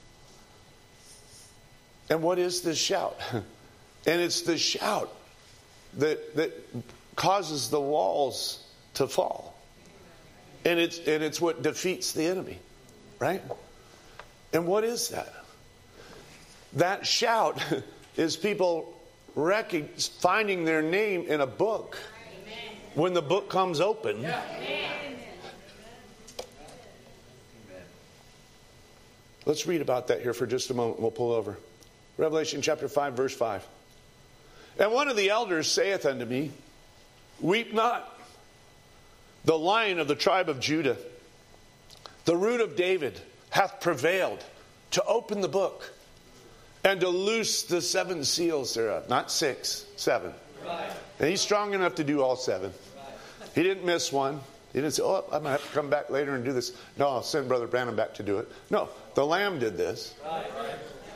And what is this shout? And it's the shout that that causes the walls to fall. And it's and it's what defeats the enemy. Right? And what is that? That shout is people rec- finding their name in a book. Amen. When the book comes open. Yeah. Let's read about that here for just a moment. We'll pull over. Revelation chapter five, verse five. And one of the elders saith unto me, Weep not. The Lion of the tribe of Judah, the Root of David, hath prevailed to open the book and to loose the seven seals thereof. Not six, seven. Right. And he's strong enough to do all seven. Right. He didn't miss one. He didn't say, oh, I'm going to have to come back later and do this. No, I'll send Brother Branham back to do it. No, the Lamb did this. Right. Right.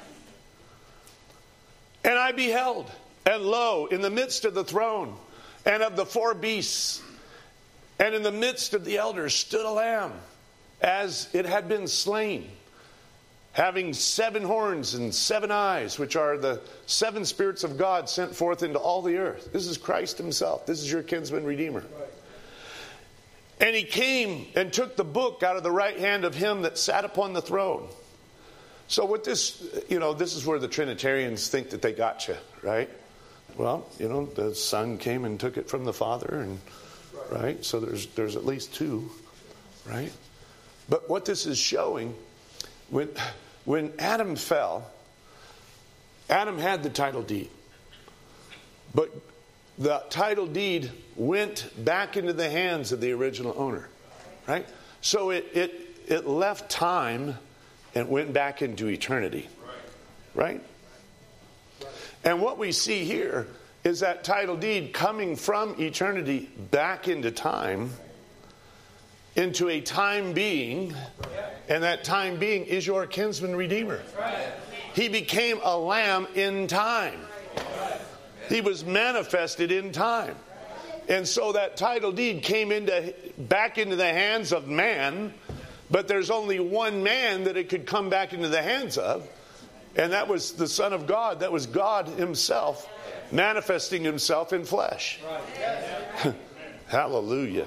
And I beheld, and lo, in the midst of the throne and of the four beasts, and in the midst of the elders stood a lamb, as it had been slain, having seven horns and seven eyes, which are the seven spirits of God sent forth into all the earth. This is Christ himself. This is your kinsman redeemer. And he came and took the book out of the right hand of him that sat upon the throne. So what this, you know, this is where the Trinitarians think that they got you, right? Well, you know, the Son came and took it from the Father, and right? So there's there's at least two, right? But what this is showing, when when Adam fell, Adam had the title deed. But the title deed went back into the hands of the original owner, right? So it it it left time and went back into eternity, right? And what we see here is that title deed coming from eternity back into time, into a time being, and that time being is your kinsman redeemer. He became a lamb in time. He was manifested in time. And so that title deed came into back into the hands of man, but there's only one man that it could come back into the hands of, and that was the Son of God. That was God himself manifesting himself in flesh. Hallelujah.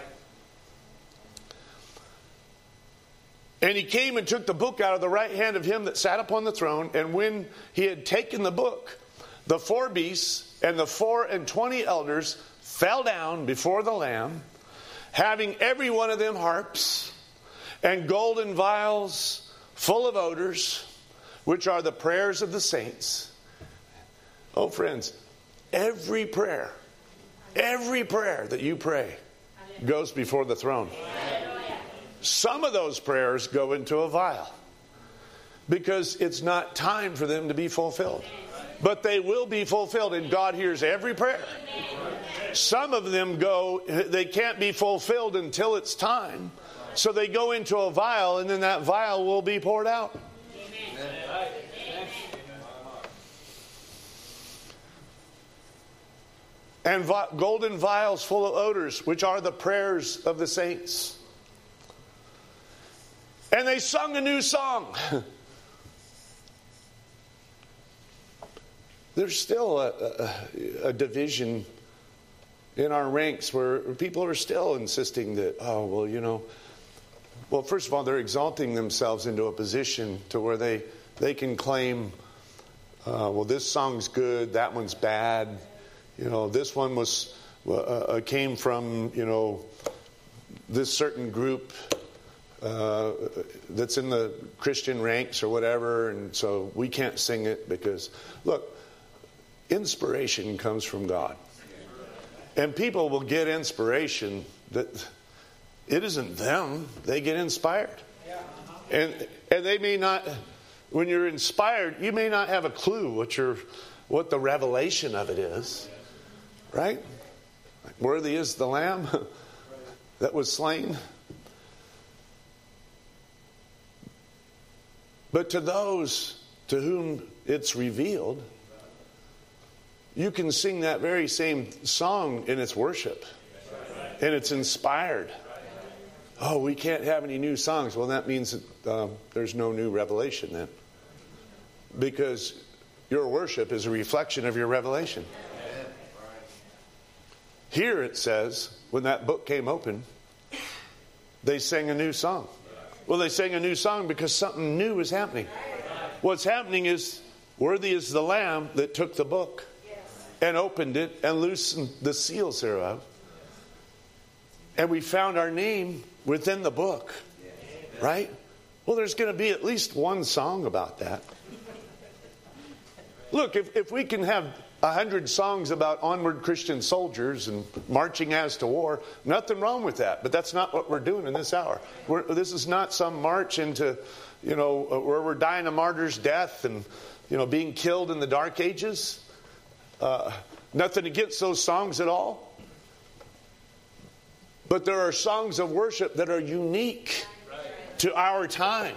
And he came and took the book out of the right hand of him that sat upon the throne, and when he had taken the book, the four beasts and the four and twenty elders fell down before the Lamb, having every one of them harps and golden vials full of odors, which are the prayers of the saints. Oh, friends, every prayer, every prayer that you pray goes before the throne. Some of those prayers go into a vial because it's not time for them to be fulfilled. But they will be fulfilled, and God hears every prayer. Some of them go, they can't be fulfilled until it's time. So they go into a vial, and then that vial will be poured out. And vi- golden vials full of odors, which are the prayers of the saints. And they sung a new song. There's still a, a, a division in our ranks where people are still insisting that, oh, well, you know, well, first of all, they're exalting themselves into a position to where they, they can claim, uh, well, this song's good, that one's bad. You know, this one was uh, came from, you know, this certain group uh, that's in the Christian ranks or whatever, and so we can't sing it because, look, inspiration comes from God. And people will get inspiration that it isn't them. They get inspired. And and they may not, when you're inspired, you may not have a clue what your what the revelation of it is. Right? Like, worthy is the Lamb that was slain. But to those to whom it's revealed, you can sing that very same song in its worship. And it's inspired. Oh, we can't have any new songs. Well, that means that uh, there's no new revelation then. Because your worship is a reflection of your revelation. Here it says, when that book came open, they sang a new song. Well, they sang a new song because something new is happening. What's happening is, worthy is the Lamb that took the book and opened it and loosened the seals thereof. And we found our name within the book. Right? Well, there's going to be at least one song about that. Look, if, if we can have a hundred songs about onward Christian soldiers and marching as to war, nothing wrong with that. But that's not what we're doing in this hour. We're, this is not some march into, you know, where we're dying a martyr's death and, you know, being killed in the dark ages. Uh, nothing against those songs at all. But there are songs of worship that are unique to our time.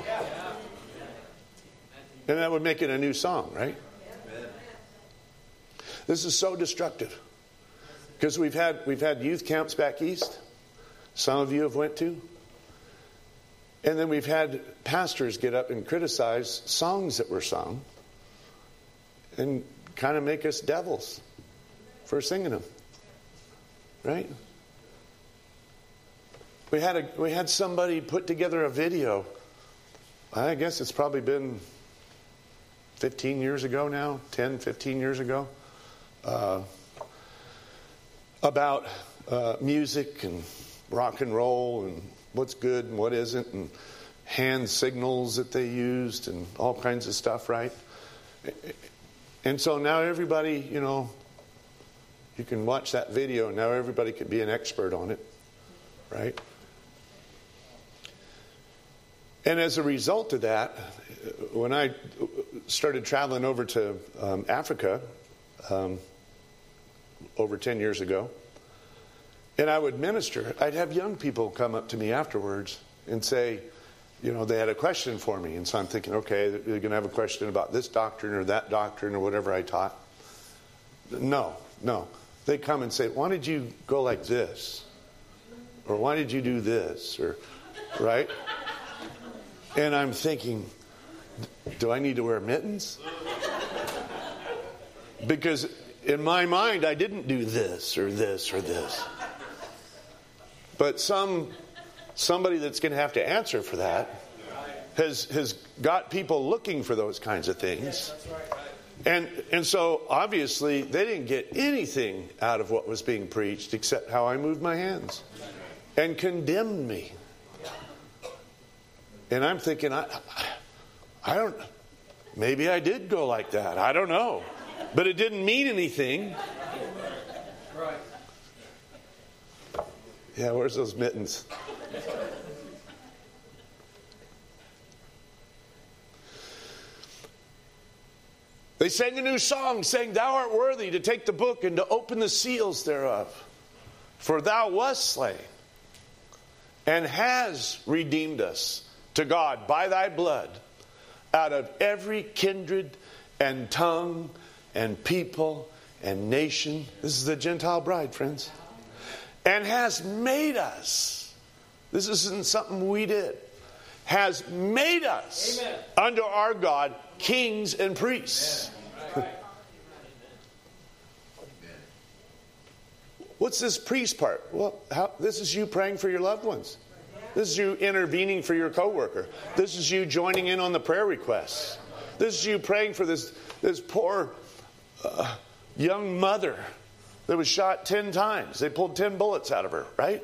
And that would make it a new song, right? This is so destructive. Because we've had we've had youth camps back east. Some of you have went to. And then we've had pastors get up and criticize songs that were sung and kind of make us devils for singing them. Right? We had a we had somebody put together a video. I guess it's probably been fifteen years ago now, ten, fifteen years ago, uh, about uh, music and rock and roll and what's good and what isn't, and hand signals that they used and all kinds of stuff, right? And so now everybody, you know, you can watch that video and now everybody could be an expert on it, right? And as a result of that, when I started traveling over to um, Africa um, over ten years ago, and I would minister, I'd have young people come up to me afterwards and say, you know, they had a question for me. And so I'm thinking, okay, they're going to have a question about this doctrine or that doctrine or whatever I taught. No, no. They come and say, why did you go like this? Or why did you do this? Or, right? And I'm thinking, do I need to wear mittens? Because in my mind, I didn't do this or this or this. But some somebody that's going to have to answer for that has has got people looking for those kinds of things. And and so obviously they didn't get anything out of what was being preached except how I moved my hands and condemned me. And I'm thinking, I, I don't, maybe I did go like that. I don't know. But it didn't mean anything. Right. Yeah, where's those mittens? They sang a new song, saying, Thou art worthy to take the book and to open the seals thereof. For thou wast slain and has redeemed us to God by thy blood out of every kindred and tongue and people and nation. This is the Gentile bride, friends. And has made us, this isn't something we did, has made us Amen. Unto our God kings and priests. Right. What's this priest part? Well, how, this is you praying for your loved ones. This is you intervening for your coworker. This is you joining in on the prayer requests. This is you praying for this, this poor uh, young mother that was shot ten times. They pulled ten bullets out of her, right?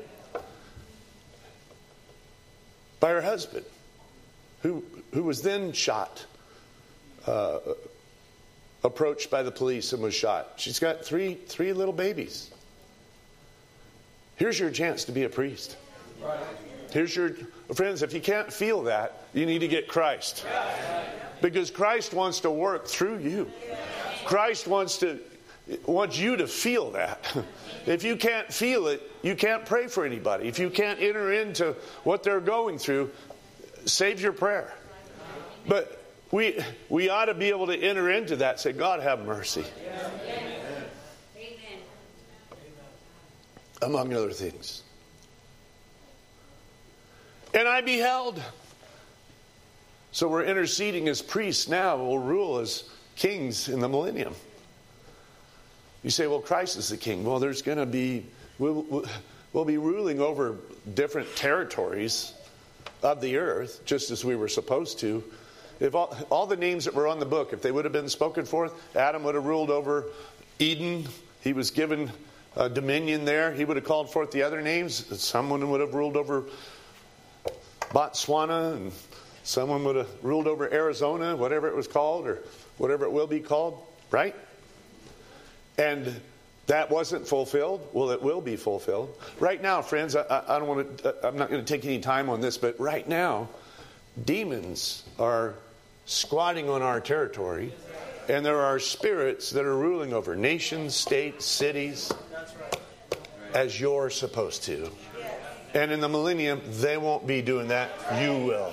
By her husband, who who was then shot, uh, approached by the police and was shot. She's got three three little babies. Here's your chance to be a priest. Right. Here's your, friends, if you can't feel that, you need to get Christ. Because Christ wants to work through you. Christ wants to wants you to feel that. If you can't feel it, you can't pray for anybody. If you can't enter into what they're going through, save your prayer. But we we ought to be able to enter into that, say, God have mercy. Amen. Among other things. And I beheld. So we're interceding as priests now. We'll rule as kings in the millennium. You say, well, Christ is the king. Well, there's going to be, we'll, we'll be ruling over different territories of the earth, just as we were supposed to. If all, all the names that were on the book, if they would have been spoken forth, Adam would have ruled over Eden. He was given uh, dominion there. He would have called forth the other names. Someone would have ruled over Botswana, and someone would have ruled over Arizona, whatever it was called, or whatever it will be called, right? And that wasn't fulfilled. Well, it will be fulfilled. Right now, friends, I, I don't want to, I'm not going to take any time on this, but right now, demons are squatting on our territory, and there are spirits that are ruling over nations, states, cities, as you're supposed to. And in the millennium, they won't be doing that. You will.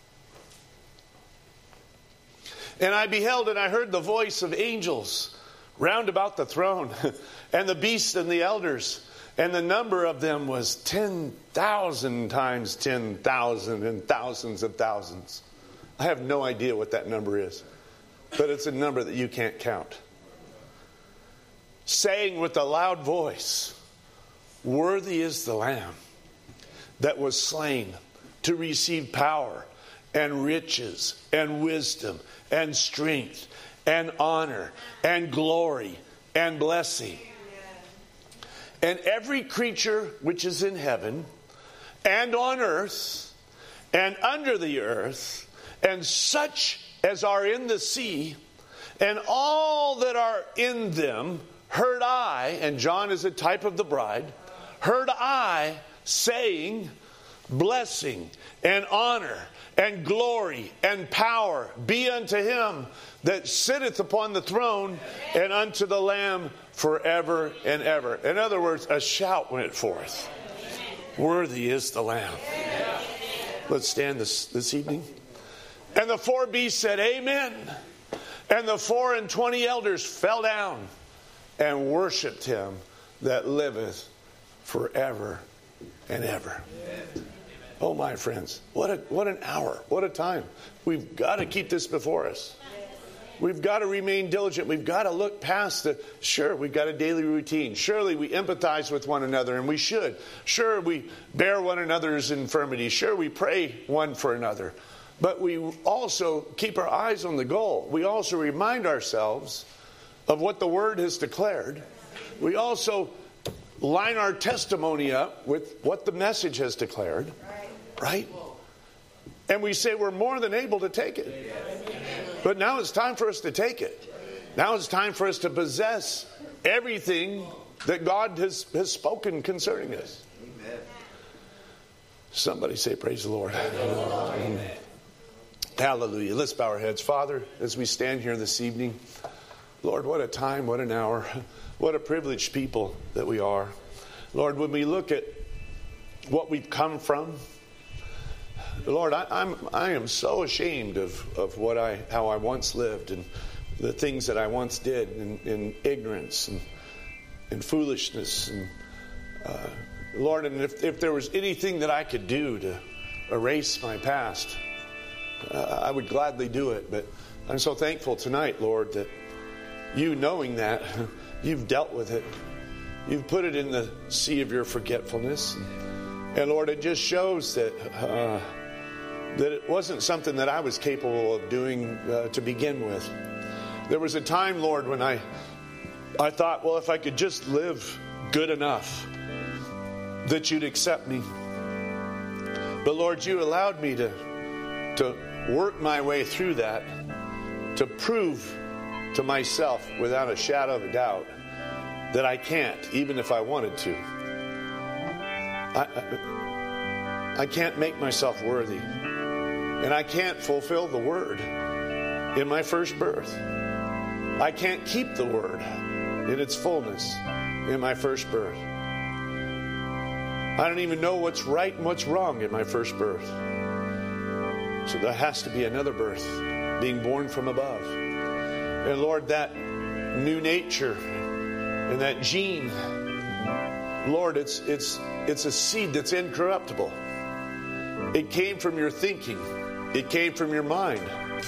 And I beheld and I heard the voice of angels round about the throne, and the beasts and the elders, and the number of them was ten thousand times ten thousand and thousands of thousands. I have no idea what that number is, but it's a number that you can't count. Saying with a loud voice, "Worthy is the Lamb that was slain to receive power and riches and wisdom and strength and honor and glory and blessing." And every creature which is in heaven and on earth and under the earth and such as are in the sea and all that are in them heard I, and John is a type of the bride, heard I saying, "Blessing and honor and glory and power be unto him that sitteth upon the throne and unto the Lamb forever and ever." In other words, a shout went forth. Worthy is the Lamb. Let's stand this, this evening. And the four beasts said, "Amen." And the four and twenty elders fell down and worshipped him that liveth forever and ever. Oh, my friends, what a what an hour, what a time. We've got to keep this before us. We've got to remain diligent. We've got to look past the, sure, we've got a daily routine. Surely we empathize with one another, and we should. Sure, we bear one another's infirmities. Sure, we pray one for another. But we also keep our eyes on the goal. We also remind ourselves of what the Word has declared. We also line our testimony up with what the message has declared. Right? And we say we're more than able to take it. But now it's time for us to take it. Now it's time for us to possess everything that God has, has spoken concerning us. Amen. Somebody say, "Praise the Lord." Amen. Hallelujah. Let's bow our heads. Father, as we stand here this evening, Lord, what a time, what an hour. What a privileged people that we are. Lord, when we look at what we've come from, Lord, I, I'm I am so ashamed of, of what I how I once lived and the things that I once did in, in ignorance and, and foolishness. And uh, Lord, and if, if there was anything that I could do to erase my past, uh, I would gladly do it. But I'm so thankful tonight, Lord, that you, knowing that, you've dealt with it. You've put it in the sea of your forgetfulness. And Lord, it just shows that uh, that it wasn't something that I was capable of doing uh, to begin with. There was a time, Lord, when I I thought, well, if I could just live good enough, that you'd accept me. But Lord, you allowed me to to work my way through that, to prove to myself without a shadow of a doubt that I can't, even if I wanted to. I, I, I can't make myself worthy. And I can't fulfill the word in my first birth. I can't keep the word in its fullness in my first birth. I don't even know what's right and what's wrong in my first birth. So there has to be another birth, being born from above. And Lord, that new nature and that gene, Lord, it's it's it's a seed that's incorruptible. It came from your thinking. It came from your mind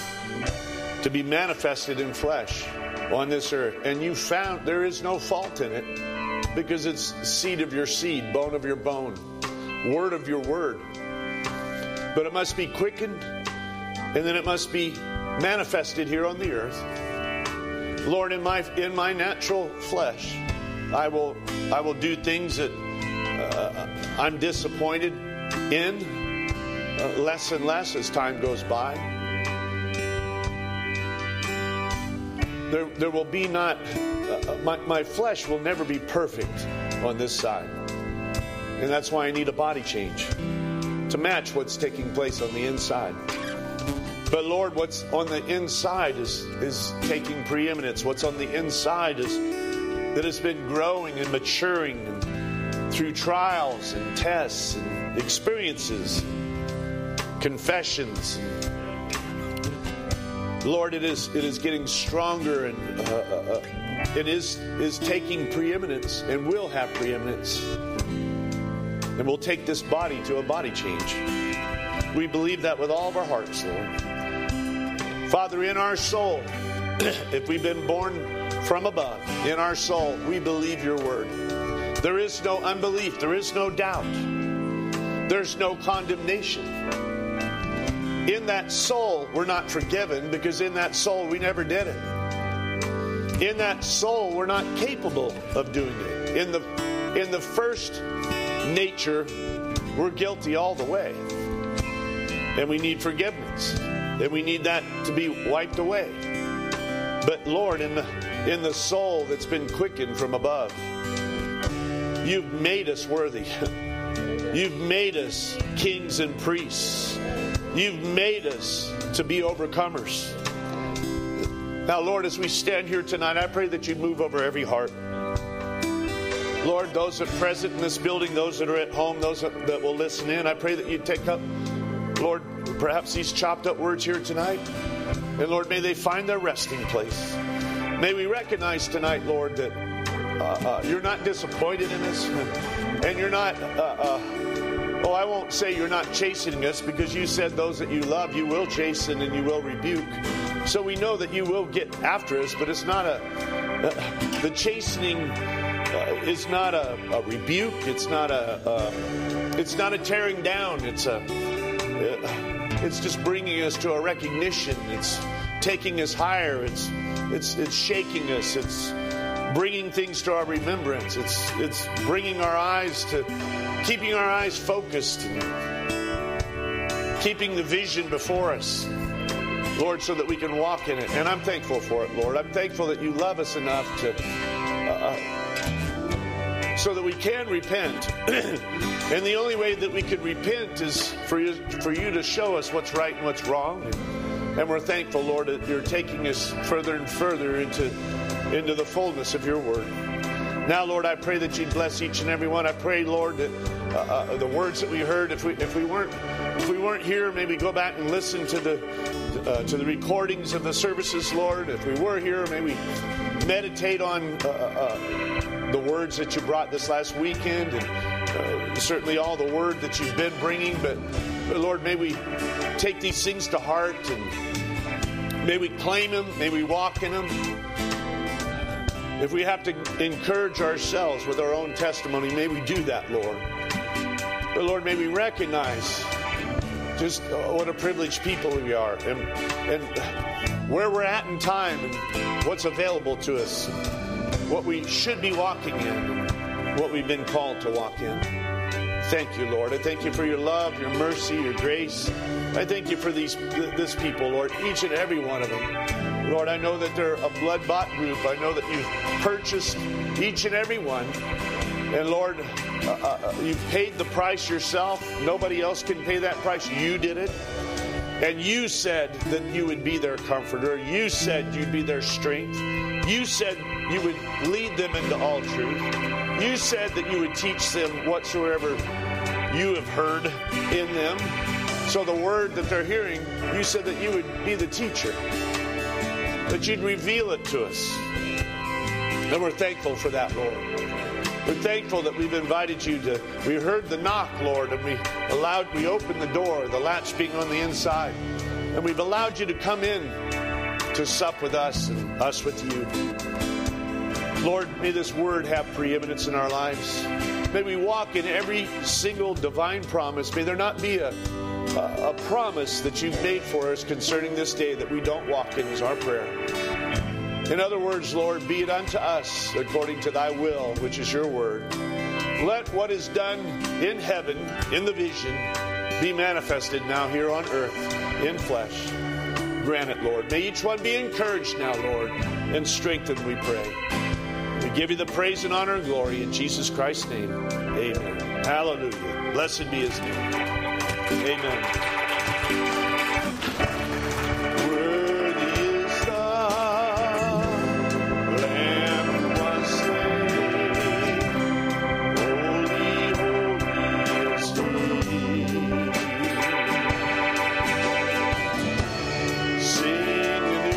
to be manifested in flesh on this earth. And you found there is no fault in it because it's seed of your seed, bone of your bone, word of your word. But it must be quickened, and then it must be manifested here on the earth. Lord, in my in my natural flesh, I will I will do things that uh, I'm disappointed in. Uh, less and less as time goes by. There, there will be not, uh, my, my flesh will never be perfect on this side. And that's why I need a body change to match what's taking place on the inside. But Lord, what's on the inside is, is taking preeminence. What's on the inside is that has been growing and maturing and through trials and tests and experiences, confessions. Lord, it is it is getting stronger, and uh, uh, it is is taking preeminence and will have preeminence. And we'll take this body to a body change. We believe that with all of our hearts, Lord. Father, in our soul, if we've been born from above, in our soul, we believe your word. There is no unbelief. There is no doubt. There's no condemnation. In that soul, we're not forgiven because in that soul, we never did it. In that soul, we're not capable of doing it. In the, in the first nature, we're guilty all the way. And we need forgiveness. And we need that to be wiped away. But Lord, in the, in the soul that's been quickened from above, you've made us worthy. You've made us kings and priests. You've made us to be overcomers. Now, Lord, as we stand here tonight, I pray that you move over every heart. Lord, those that are present in this building, those that are at home, those that, that will listen in, I pray that you take up, Lord, perhaps these chopped up words here tonight. And Lord, may they find their resting place. May we recognize tonight, Lord, that uh, uh, you're not disappointed in us. And you're not, uh, uh, oh, I won't say you're not chastening us, because you said those that you love, you will chasten and you will rebuke. So we know that you will get after us, but it's not a, uh, the chastening uh, is not a, a rebuke. It's not a, uh, it's not a tearing down. It's a, uh, it's just bringing us to a recognition. It's taking us higher. It's, it's, it's shaking us. It's bringing things to our remembrance. It's, it's bringing our eyes to, keeping our eyes focused, and keeping the vision before us, Lord, so that we can walk in it. And I'm thankful for it, Lord. I'm thankful that you love us enough to, uh, so that we can repent. And the only way that we could repent is for you, for you to show us what's right and what's wrong. And, and we're thankful, Lord, that you're taking us further and further into, into the fullness of your word. Now, Lord, I pray that you'd bless each and every one. I pray, Lord, that uh, uh, the words that we heard, if we if we weren't if we weren't here, maybe go back and listen to the uh, to the recordings of the services, Lord. If we were here, maybe meditate on uh, uh, the words that you brought this last weekend, and uh, certainly all the word that you've been bringing. But, but Lord, may we take these things to heart, and may we claim them, may we walk in them. If we have to encourage ourselves with our own testimony, may we do that, Lord. But Lord, may we recognize just what a privileged people we are, and, and where we're at in time, and what's available to us, what we should be walking in, and what we've been called to walk in. Thank you, Lord. I thank you for your love, your mercy, your grace. I thank you for these this people, Lord, each and every one of them. Lord, I know that they're a blood-bought group. I know that you've purchased each and every one. And Lord, uh, uh, you've paid the price yourself. Nobody else can pay that price. You did it. And you said that you would be their comforter. You said you'd be their strength. You said you would lead them into all truth. You said that you would teach them whatsoever you have heard in them. So the word that they're hearing, you said that you would be the teacher, that you'd reveal it to us. And we're thankful for that, Lord. We're thankful that we've invited you to, we heard the knock, Lord, and we allowed, we opened the door, the latch being on the inside. And we've allowed you to come in to sup with us and us with you. Lord, may this word have preeminence in our lives. May we walk in every single divine promise. May there not be a a promise that you've made for us concerning this day that we don't walk in, is our prayer. In other words, Lord, be it unto us according to thy will, which is your word. Let what is done in heaven, in the vision, be manifested now here on earth, in flesh. Grant it, Lord. May each one be encouraged now, Lord, and strengthened, we pray. We give you the praise and honor and glory in Jesus Christ's name. Amen. Hallelujah. Blessed be his name. Amen. Worthy is the Lamb who was slain. Holy, holy is he. Sing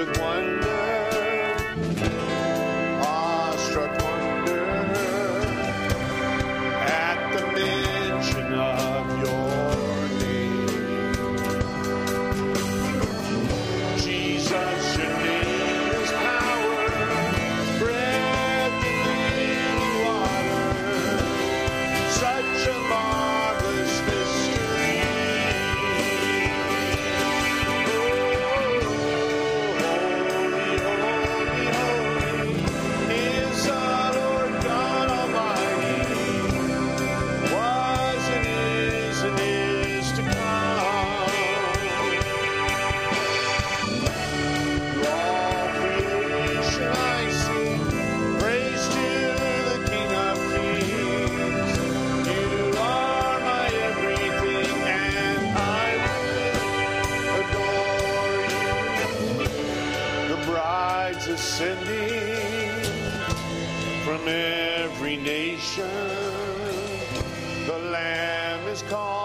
with wonder, awestruck wonder, at the mention of your name. Jesus, your name is power, breath in living water, such a marvelous mystery. Ascending from every nation, the Lamb is called.